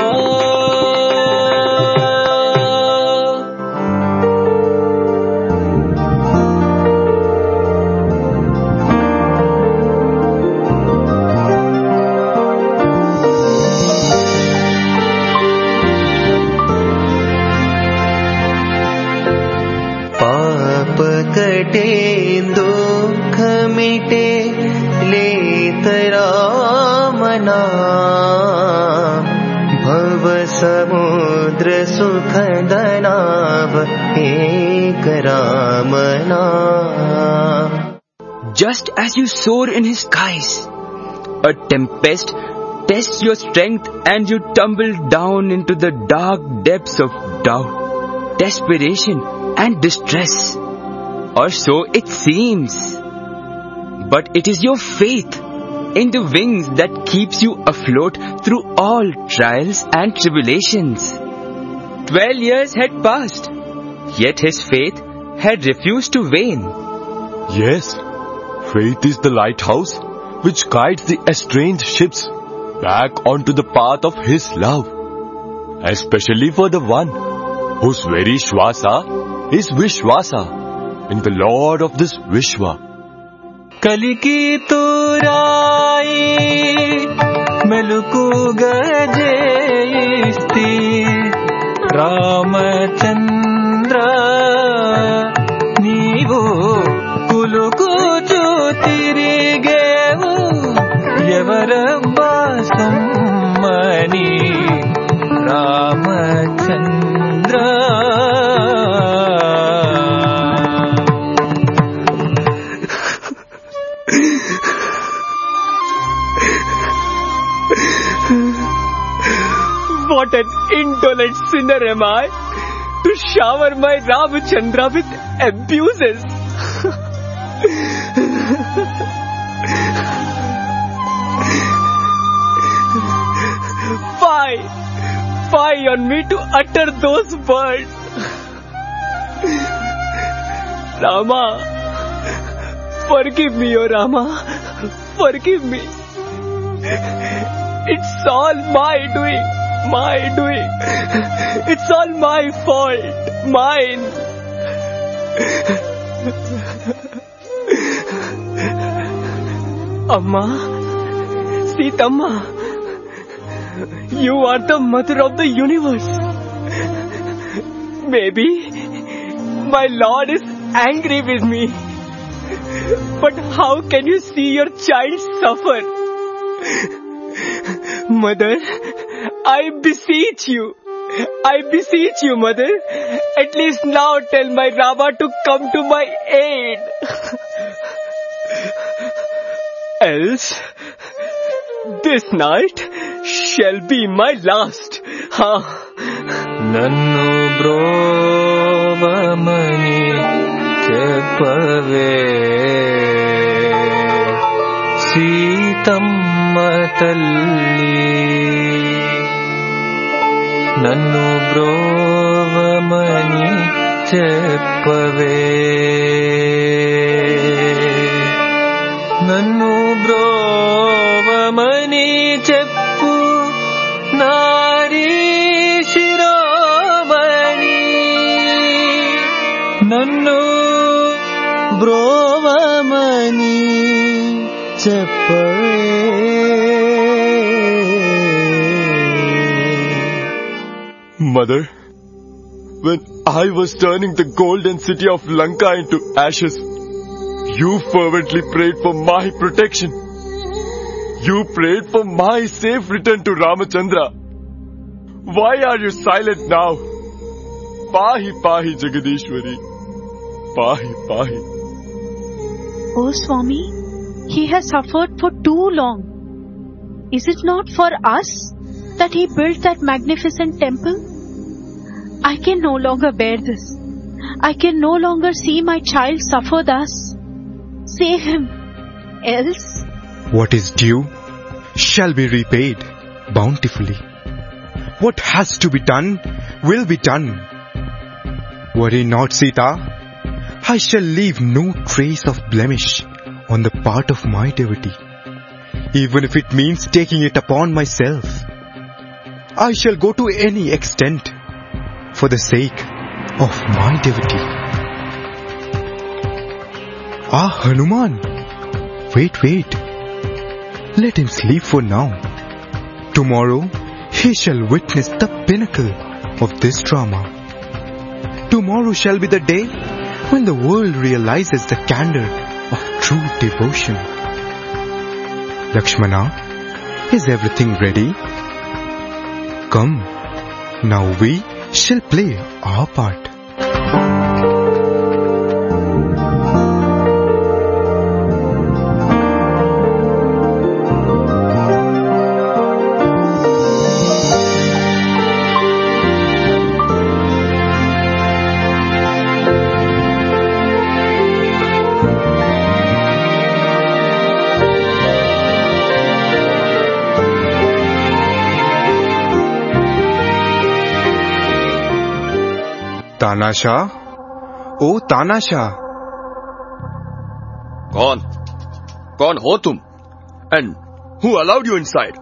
Speaker 15: कटे दुख मिटे लेत राम नाम भव समुद्र सुख दनाव एक राम नाम.
Speaker 5: Just as you soar in his skies, a tempest tests your strength and you tumble down into the dark depths of doubt, desperation and distress. Or so it seems. But it is your faith in the wings that keeps you afloat through all trials and tribulations. Twelve years had passed, yet his faith had refused to wane.
Speaker 6: Yes, faith is the lighthouse which guides the estranged ships back onto the path of his love, especially for the one whose very Shwasa is Vishwasa in the Lord of this Vishwa.
Speaker 8: కలికి తూరాయి మెలుకు గజేస్తి రామచంద్ర నీవు కులుకుచు తిరిగేవు ఎవరబ్బా సమ్మని Ramachandra.
Speaker 7: What an indolent sinner am I to shower my Ramachandra with abuses. Why? Why on me to utter those words? Rama, forgive me, oh Rama, forgive me. It's all my doing. My doing. It's all my fault. Mine. Amma, Sita Amma, you are the mother of the universe. Maybe my Lord is angry with me. But how can you see your child suffer? Mother, I beseech you. I beseech you, Mother. At least now tell my Rama to come to my aid. Else, this night shall be my last. Huh?
Speaker 8: Nannu brovamani cheppave Sitamma talli Nannu brovamani cheppave Nannu brovamani cheppu Nari Shiromani Nannu brovamani cheppave
Speaker 6: Mother, when I was turning the golden city of Lanka into ashes, you fervently prayed for my protection. You prayed for my safe return to Ramachandra. Why are you silent now? Pahi Pahi Jagadishwari. Pahi Pahi.
Speaker 16: Oh Swami, he has suffered for too long. Is it not for us that he built that magnificent temple? I can no longer bear this. I can no longer see my child suffer thus. Save him. Else,
Speaker 2: what is due shall be repaid bountifully. What has to be done will be done. Worry not, Sita. I shall leave no trace of blemish on the part of my devotee, even if it means taking it upon myself. I shall go to any extent for the sake of my devotee. Ah, Hanuman, wait, wait. Let him sleep for now. Tomorrow he shall witness the pinnacle of this drama. Tomorrow shall be the day when the world realizes the candor of true devotion. Lakshmana, is everything ready? Come, now we shall play our part. तानाशाह, ओ तानाशाह।
Speaker 6: कौन? कौन हो तुम? And who allowed you inside?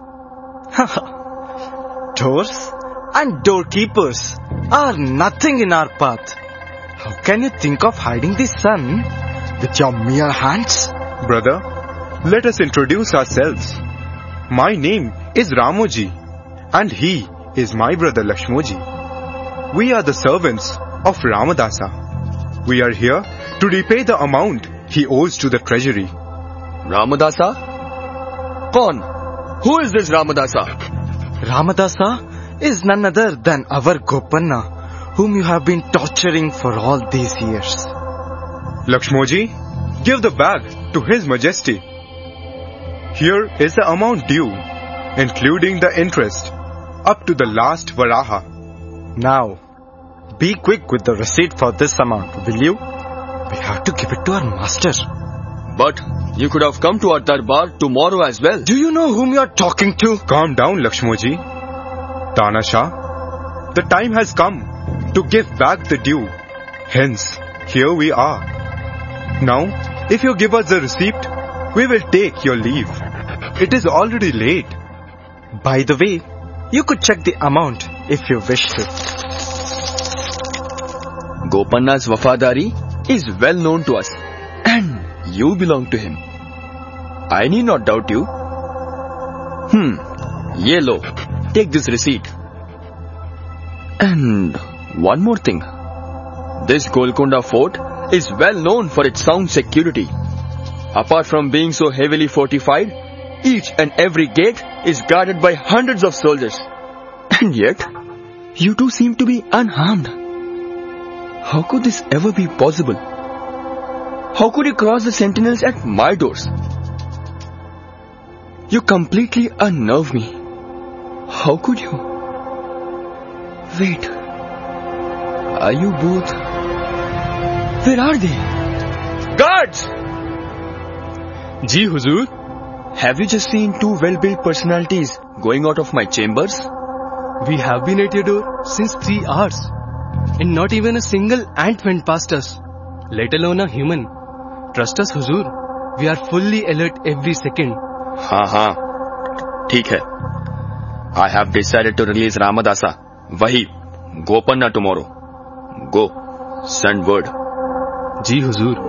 Speaker 14: Doors and doorkeepers are nothing in our path. How can you think of hiding the sun with your mere hands?
Speaker 2: Brother, let us introduce ourselves. My name is Ramoji and he is my brother Lakshmoji. We are the servants of Ramadasa. We are here to repay the amount he owes to the treasury.
Speaker 6: Ramadasa? Kaun? Who is this Ramadasa?
Speaker 14: Ramadasa is none other than our Gopanna, whom you have been torturing for all these years.
Speaker 2: Lakshmoji, give the bag to His Majesty. Here is the amount due, including the interest, up to the last Varaha.
Speaker 14: Now, be quick with the receipt for this amount, will you? We have to give it to our master.
Speaker 6: But you could have come to our darbar tomorrow as well.
Speaker 14: Do you know whom you are talking to?
Speaker 2: Calm down, Lakshmoji. Tanasha, the time has come to give back the due. Hence, here we are. Now, if you give us the receipt, we will take your leave. It is already late.
Speaker 14: By the way, you could check the amount if you wish to.
Speaker 6: Gopanna's wafadari is well known to us, and you belong to him. I need not doubt you. Hmm, ye lo, take this receipt. And one more thing,
Speaker 13: This Golconda fort is well known for its sound security. Apart from being so heavily fortified, each and every gate is guarded by hundreds of soldiers. And yet, you two seem to be unharmed. How could this ever be possible? How could you cross the sentinels at my doors? You completely unnerve me. How could you? Wait. Are you both? Where are they? Guards!
Speaker 1: Ji, Huzoor.
Speaker 13: Have you just seen two well-built personalities going out of my chambers?
Speaker 7: We have been at your door since three hours. And not even a single ant went past us, let alone a human. Trust us, Huzoor. We are fully alert every second.
Speaker 13: हाँ हाँ, ठीक है. I have decided to release Ramadasa, Wahi, Gopanna tomorrow. Go, send word.
Speaker 7: Ji, Huzoor.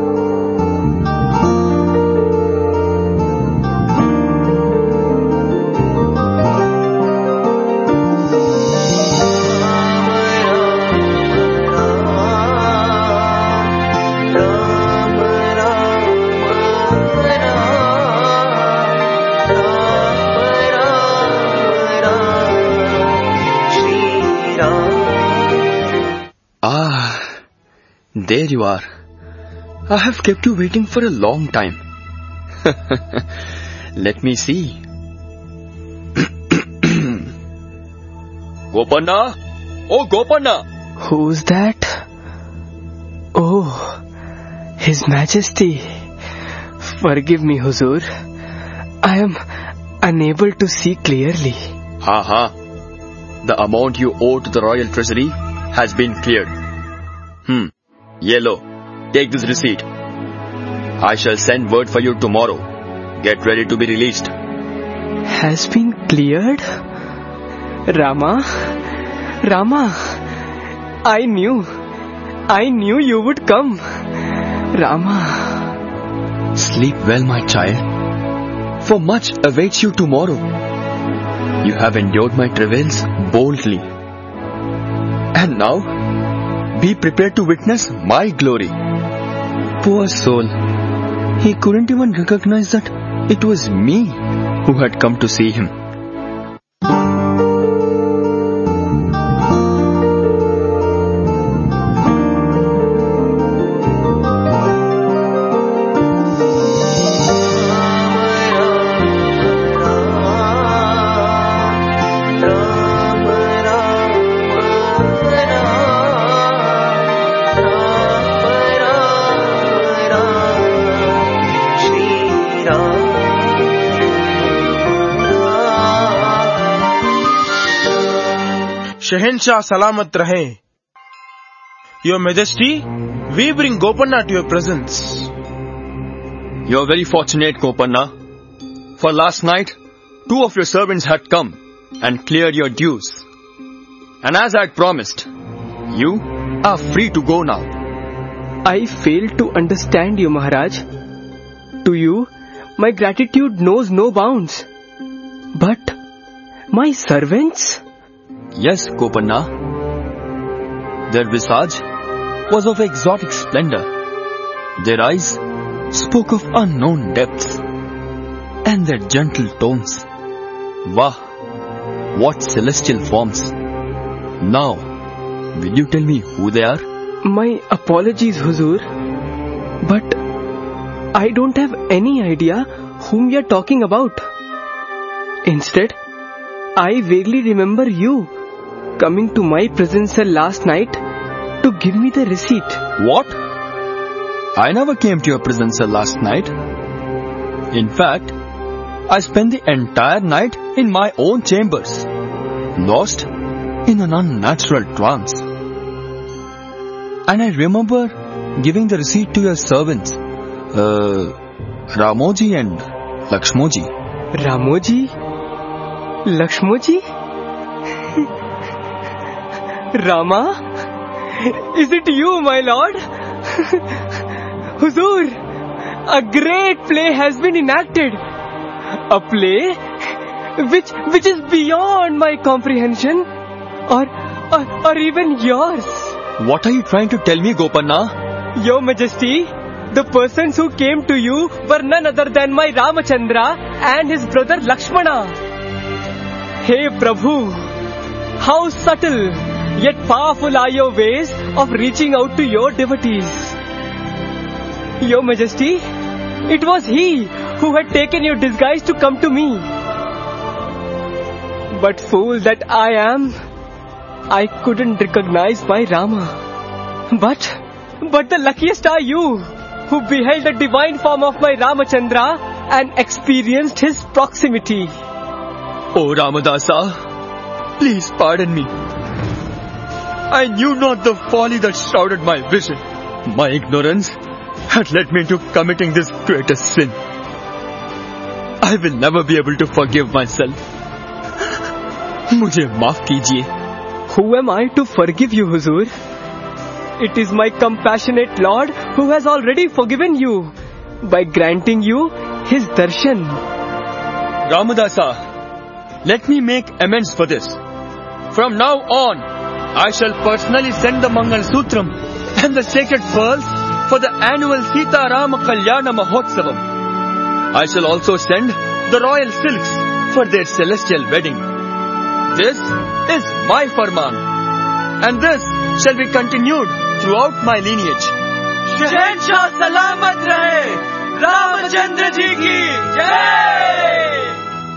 Speaker 13: There you are. I have kept you waiting for a long time. Let me see. Gopanna? Oh, Gopanna!
Speaker 7: Who's that? Oh, His Majesty. Forgive me, Huzoor. I am unable to see clearly.
Speaker 13: Ha ha. The amount you owe to the royal treasury has been cleared. Hmm. Yellow, take this receipt. I shall send word for you tomorrow. Get ready to be released.
Speaker 7: Has been cleared? Rama? Rama? I knew. I knew you would come. Rama.
Speaker 13: Sleep well, my child. For much awaits you tomorrow. You have endured my travails boldly. And now, be prepared to witness my glory. Poor soul. He couldn't even recognize that it was me who had come to see him.
Speaker 14: Shahenshah Salamat Rahe. Your Majesty, we bring Gopanna to your presence.
Speaker 13: You are very fortunate, Gopanna. For last night, two of your servants had come and cleared your dues. And as I had promised, you are free to go now.
Speaker 7: I fail to understand you, Maharaj. To you, my gratitude knows no bounds. But my servants?
Speaker 13: Yes, Gopanna. Their visage was of exotic splendor. Their eyes spoke of unknown depths. And their gentle tones. Wah! What celestial forms. Now, will you tell me who they are?
Speaker 7: My apologies, Huzoor. But I don't have any idea whom you're talking about. Instead, I vaguely remember you coming to my presence last night to give me the receipt.
Speaker 13: What? I never came to your presence last night. In fact, I spent the entire night in my own chambers, lost in an unnatural trance. And I remember giving the receipt to your servants, uh, Ramoji and Lakshmoji.
Speaker 7: Ramoji? Lakshmoji? Rama? Is it you, my lord? Huzoor, a great play has been enacted. A play which which is beyond my comprehension or, or, or even yours.
Speaker 13: What are you trying to tell me, Gopanna?
Speaker 7: Your Majesty, the persons who came to you were none other than my Ramachandra and his brother Lakshmana. Hey Prabhu, how subtle yet powerful are your ways of reaching out to your devotees. Your Majesty, it was he who had taken your disguise to come to me. But fool that I am, I couldn't recognize my Rama. But, but the luckiest are you, who beheld the divine form of my Ramachandra and experienced his proximity.
Speaker 13: Oh Ramadasa, please pardon me. I knew not the folly that shrouded my vision. My ignorance had led me into committing this greatest sin. I will never be able to forgive myself. Mujhe maaf kijiye.
Speaker 7: Who am I to forgive you, Huzur? It is my compassionate Lord who has already forgiven you by granting you his darshan.
Speaker 13: Ramadasa, let me make amends for this. From now on, I shall personally send the Mangal Sutram and the sacred pearls for the annual Sita Rama Kalyana Mahotsavam. I shall also send the royal silks for their celestial wedding. This is my farman, and this shall be continued throughout my lineage.
Speaker 8: Shahenshah Salamat Rahe, Ramachandra Ji ki Jai!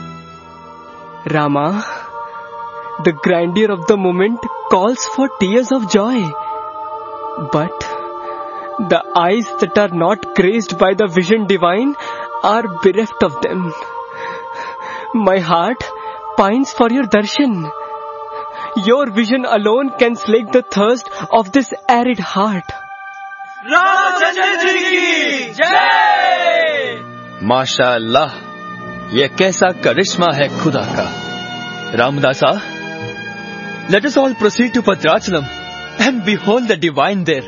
Speaker 7: Rama, the grandeur of the moment calls for tears of joy. But the eyes that are not graced by the vision divine are bereft of them. My heart pines for your darshan. Your vision alone can slake the thirst of this arid heart.
Speaker 8: Ramachandra Ji ki Jai!
Speaker 13: MashaAllah, ye kaisa karishma hai Khuda ka. Ramadasa, let us all proceed to Bhadrachalam and behold the divine there.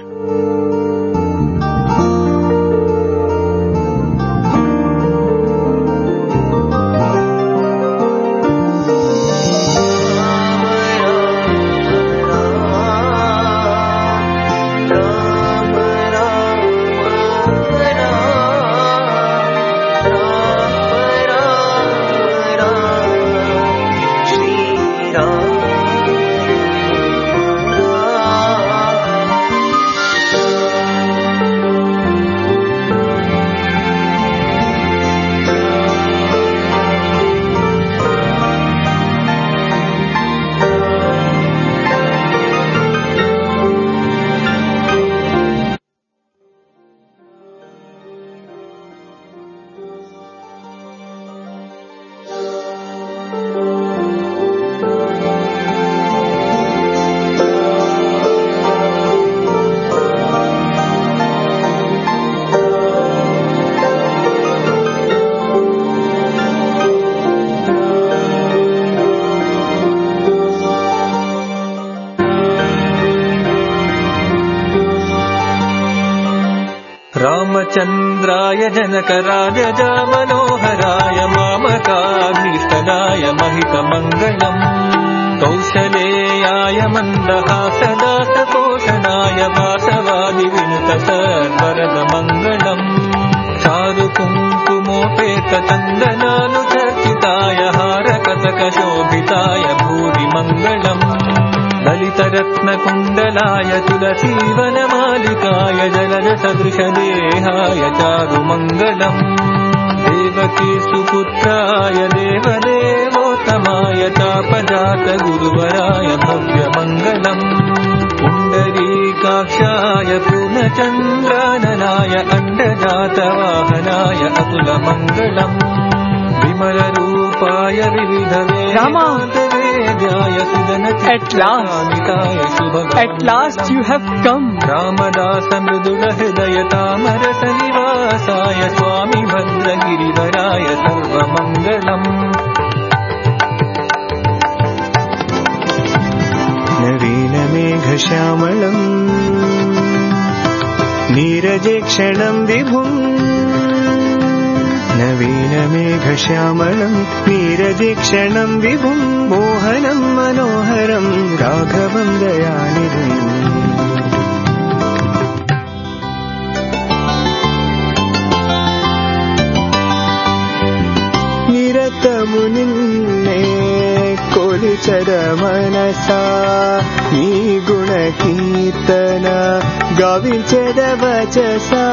Speaker 8: रामचन्द्राय जनकराजजा Manoharrai मामकाभीष्टदाय महितमङ्गलम् कौशलेयाय मन्दहासदासपोषणाय वासवादिविनुतसर्वरदमङ्गलम् चारुकुङ्कुमोपेतचन्दनानुचर्चिताय हारकतकशोभिताय भूरिमङ्गलम् ललितरत्नकुण्डलाय तुलसीवनमालिकाय जलजसदृशदेहाय चारुमङ्गलम् Devaki सुपुत्राय देवदेवोत्तमाय तापजातगुरुवराय भव्यमङ्गलम् पुण्डरीकाक्षाय पूर्णचन्द्राननाय अण्डजातवाहनाय अतुलमङ्गलम् विमलरूपाय विविधवेदान्तवेद्याय
Speaker 7: At last, at last you have come.
Speaker 8: Ramdas मृदुलहृदय तामरस निवासाय स्वामी भद्रगिरिवराय सर्वमङ्गलम्
Speaker 15: नवीनमेघश्यामलम् नीरजेक्षणम् विभुम् नवीनमेघश्यामलम् नीरजेक्षणम् विभुम् मोहनम् मनोहरम् राघवम् दयानिधिम् గావించద మనసా నీ గుణ కీర్తన గావించద వచసా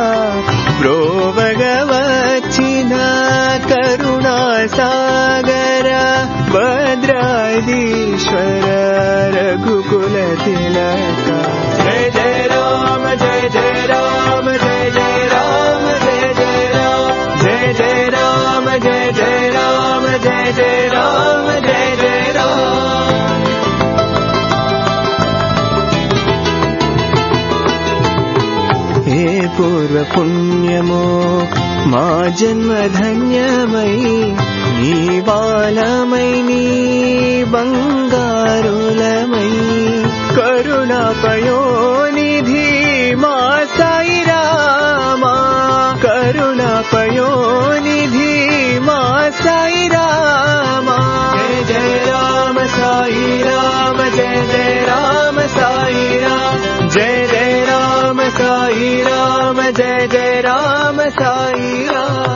Speaker 15: బ్రోవగవచ్చిన కరుణా సాగర భద్రాధీశ్వర రఘుకుల తిలక జయ జయ రామ జయ జయ రామ జయ జయ రామ జయ జయ రామ జయ జయ రామ జయ జయ రామ జయ జయ రామ జయ జయ రామ हे पूर्व पुण्यमो मा जन्म धन्यमय नी बालमय नी बंगारुलमय करुणा पयोनिधि मा साई रामा करुणा पयोनिधि मा साई रामा जय जय राम साई राम जय जय राम साई राम जय जय राम साई राम जय जय राम साई राम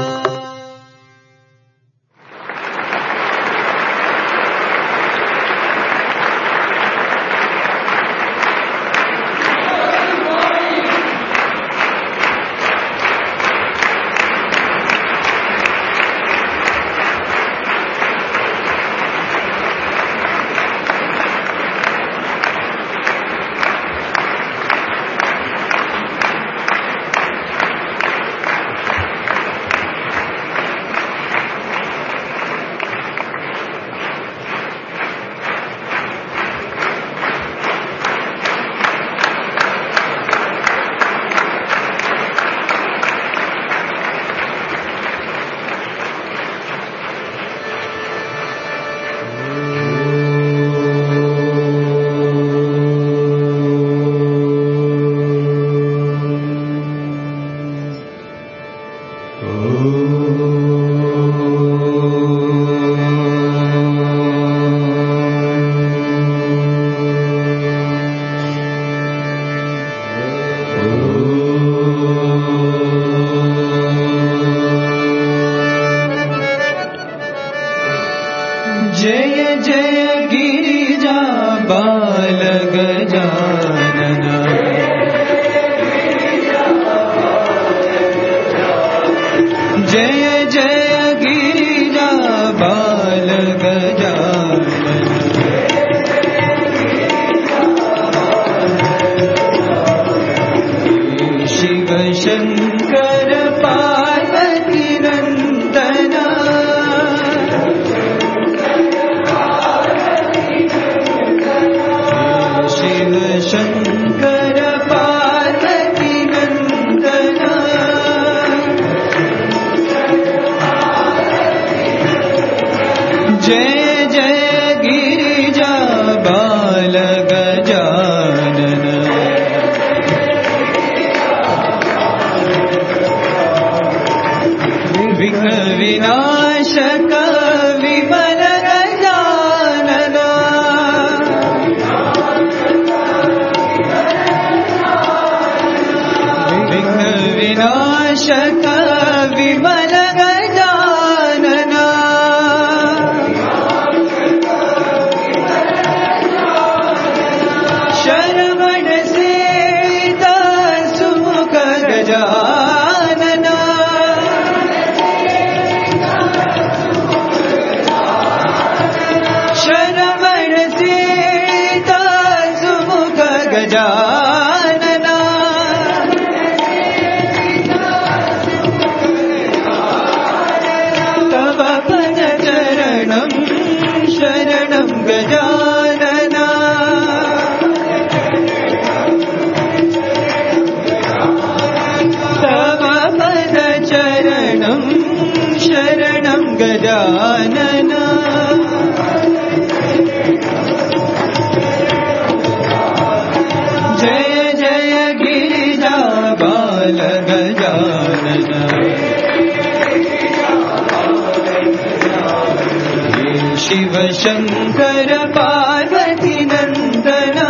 Speaker 17: शंकर पार्वती नंदना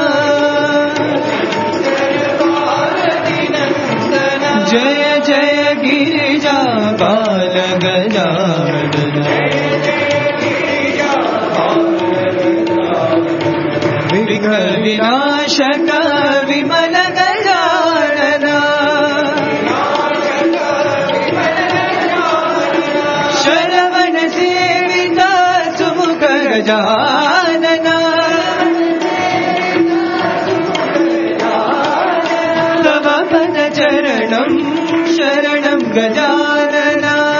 Speaker 17: जय जय गिरिजा बाल गजानन विनाशक विमल गजानन शरवण सेवित सुमुख गजानन तव पद चरणं शरणं गजानन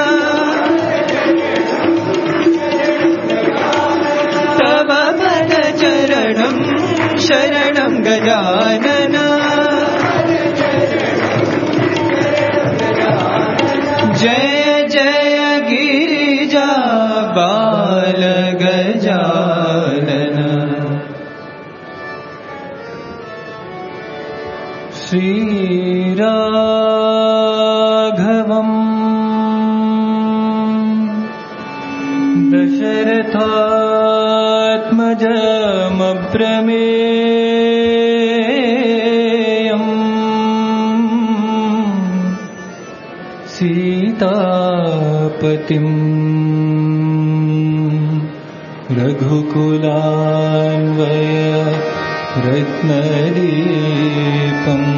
Speaker 17: तव पद चरणं शरणं गजानन जय जय गिरिजा बाल गजानन श्रीराघवम् दशरथात्मजमप्रमेयम् सीतापतिम् रघुकुलान्वय रत्नदीपम्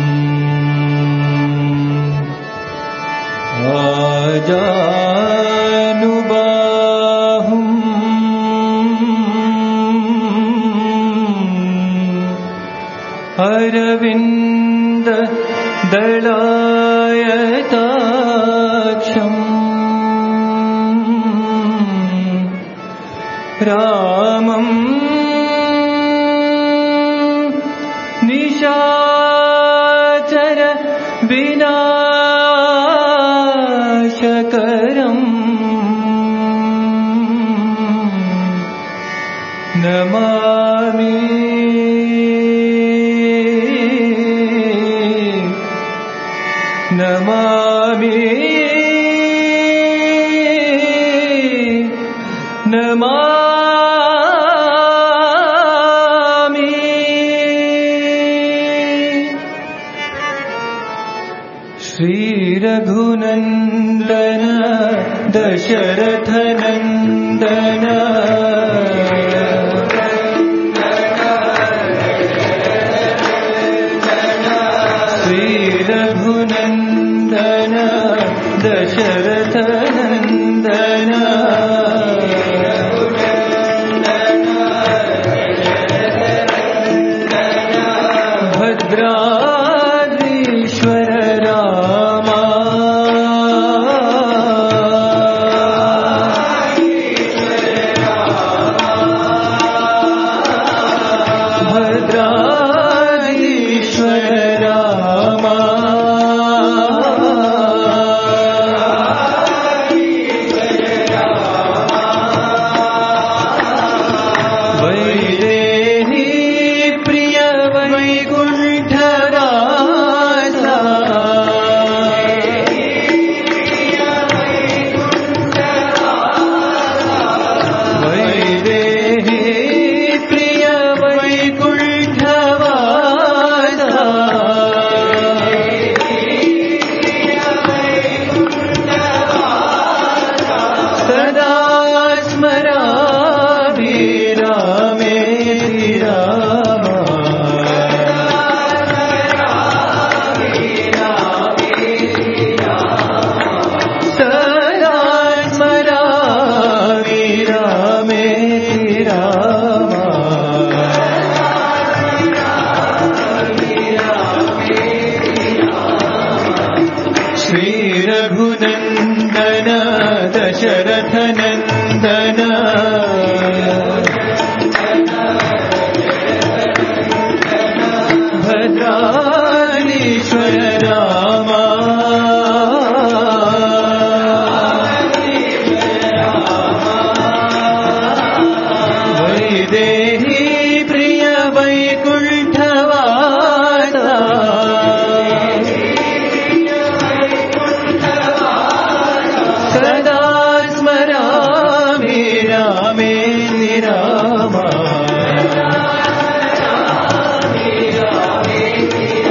Speaker 17: आजानुबाहुम् अरविन्द दलायताक्षम् रामम् निशाचर विनाशकरम् नमामि नमामि नमामि श्रीरघुनन्दन दशरथनन्दन श्रीरघुनन्दन दशरथनन्दन भद्राद्रीश्वर रामा भद्राद्रीश्वर रामा वैदेही प्रिय वैकुण्ठराजा वैदेही प्रिय वैकुण्ठवासा सदा स्मरामि रामेति रामा सदा स्मरामि रामेति रामा श्रीरघुनन्दन दशरथनन्दन भद्रालीश्वर रामा वैदेही प्रिय वैकुण्ठवासा सदा स्मरामि रामेति रामा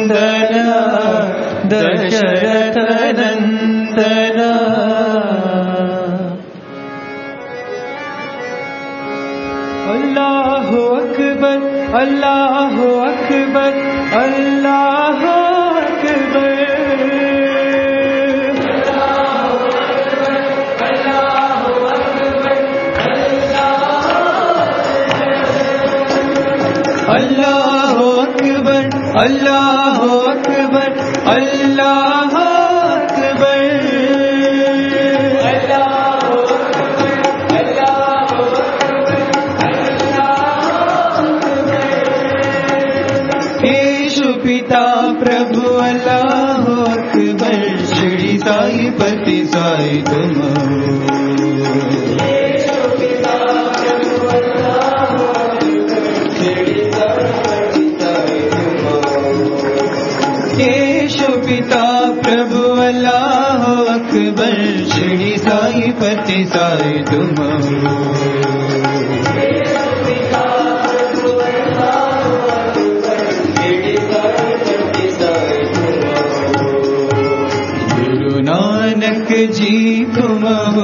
Speaker 17: दशरथ नंदन। अल्लाह अकबर अल्लाह अकबर अल्लाह अकबर। अल्लाह अकबर अल्लाह अकबर अल्लाह अकबर। ईशु पिता प्रभु अल्लाह अकबर। शिरडी साई पति साई तुम पिता प्रभु अल्लाह अकबर। शिरडी साई पति साई तुम गुरु नानक जी तुम हो।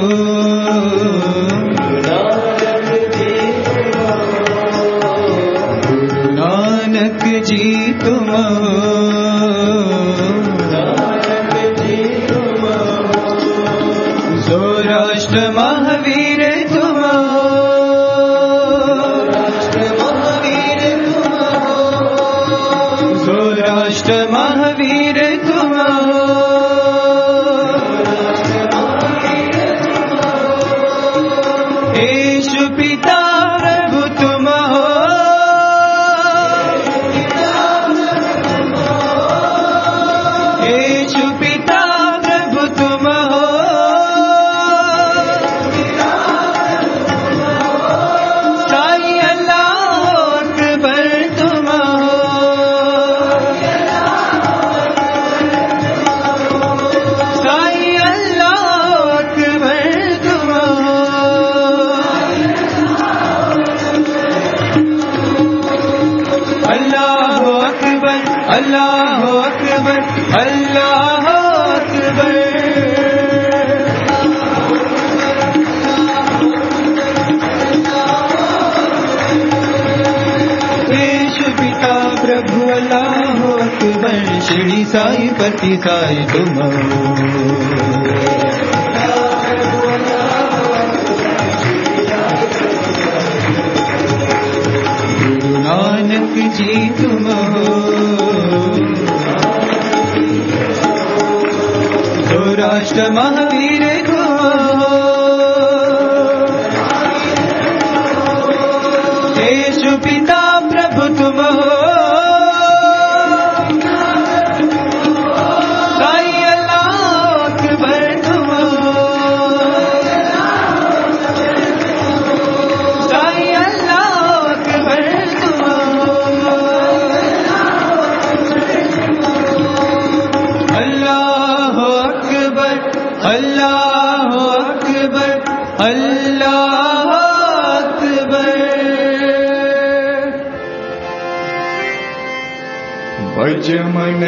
Speaker 17: गुरु नानक जी तुम हो। सौराष्ट्र महावीर तुम हो। सौराष्ट्र महावीर तुम हो। ईशु पिता प्रभु तुम हो। ईशु पिता प्रभु तुम हो। अल्लाह अकबर अल्लाह अकबर। ईशु पिता प्रभु अल्लाह अकबर। शिरडी साई पति साई तुम गुरु नानक जी तुम हो। सौराष्ट्र महावीर को ईशु पिता प्रभु तुम हो। साई अल्लाह अकबर तुम हो। साई अल्लाह अकबर तुम हो। अल्लाह अकबर अल्लाह अकबर अल्लाह अकबर। भज मन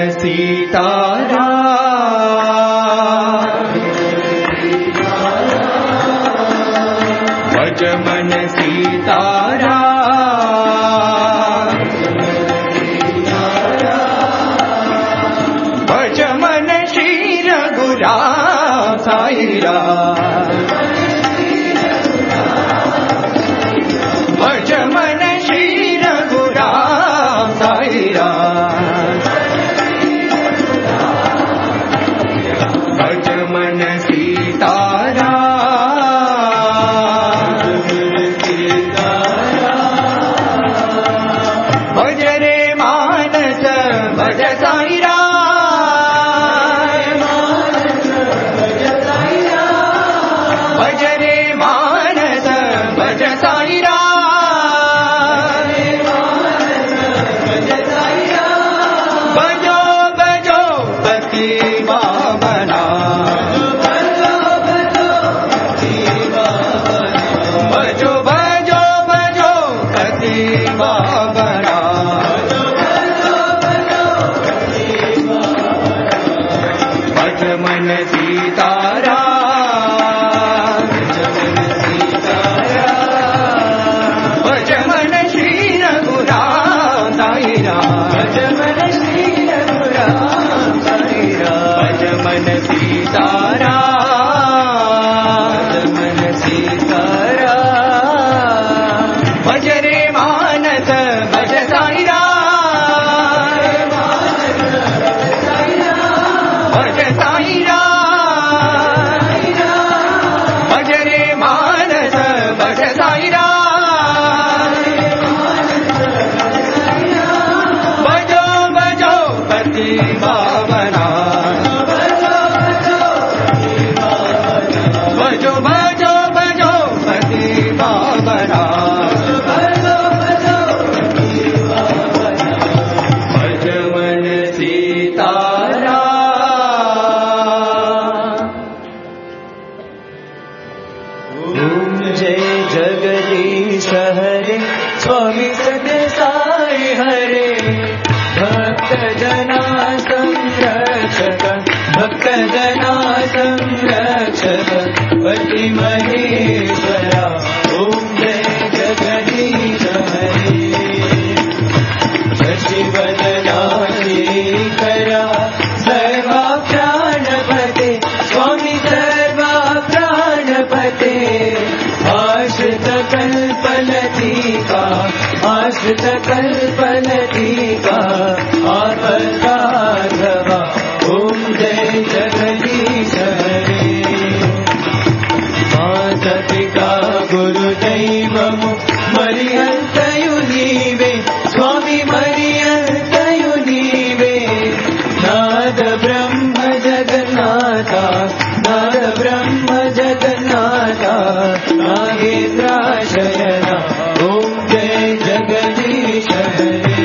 Speaker 17: सीताराम। भज मन सीताराम। भज मन श्री रघुराम साई राम। भज मन श्री रघुराम साई राम। भज मन सीताराम। भज रे मानस भज साई राम। भज रे मानस भज साई राम। भजो भजो पति पावना। भजो मन सीताराम भज मन श्री रघुराम साई राम भज मन श्री रघुराम साई राम भज मन सीताराम भज मन सीताराम भज रे मानस भज साई राम भज साई राम भज रे मानस भज साई राम भजो भजो पति पावना भजो भजो भजो पति पावना भज मन सीताराम ओम जय जगदीश हरे स्वामी सत्य साई हरे भक्त जना संरक्षक भक्त जना संरक्षक पति महेश्वरा ओम जय जगदीश हरे शशिवदना शेखरा सर्वा प्राणपते स्वामी सर्वा प्राणपते आश्रित कल्पलतिका आश्रित कल्पलतिका आपद्बांधवा ओम जय जगदीश हरे माता पिता गुरुदैवमु मरियन्तयु नीवे स्वामी मरियन्तयु नीवे नाद ब्रह्म जगन्नाथा नाद ब्रह्म जगन्नाथा नागेन्द्राशयना ओम जय जगदीश हरे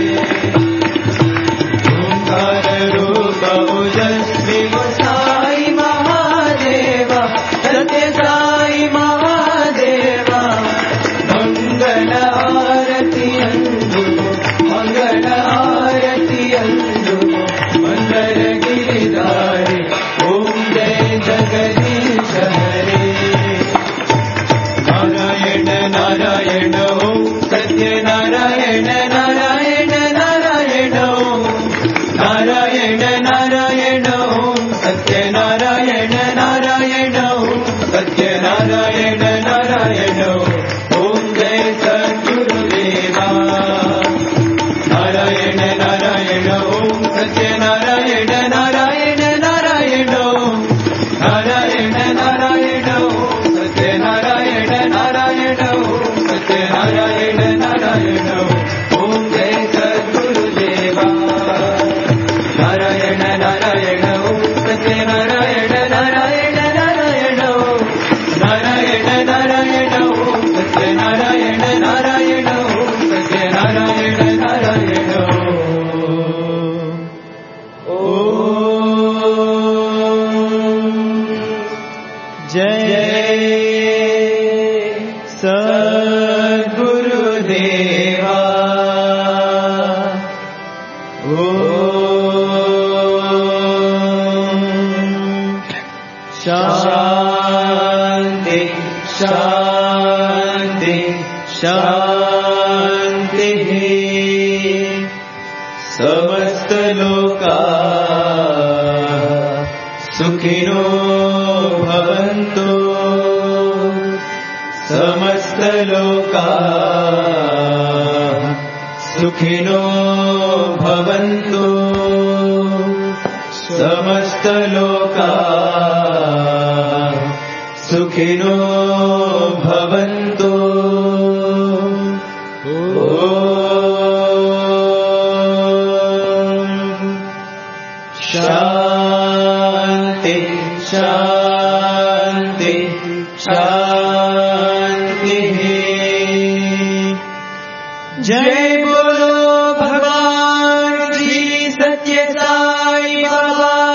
Speaker 17: ओंकार रूप ओजस्वी साई महादेवा सत्य साई महादेवा मंगल आरती अंदु मंगल आरती अंदु मंगल गिरिधारी ओम जय जगदीश हरे नारायण नारायण ओम सत्य नारायण नारायण नारायण ओम नारायण नारायण ओम सत्य नारायण नारायण ओम सत्य नारायण नारायण ओम जय सद्गुरुदेवा नारायण नारायण ओम सत्य नारायण नारायण नारायण ओम नारायण नारायण ओम सत्य नारायण नारायण ओम सत्य नारायण नारायण ओम जय सद्गुरुदेवा नारायण नारायण ओम सत्य नारायण नारायण नारायण ओम नारायण नारायण ओम सत्य नारायण नारायण ओम सत्य नारायण नारायण ओम जय सद्गुरुदेवा ओम शांति शांति शांति समस्त लोका सुखिनो भवन्तु समस्त लोका सुखिनो भवन्तु समस्त लोका सुखिनो भवन्तु शांति शांति शांति जय बोलो भगवान श्री सत्य साई बाबा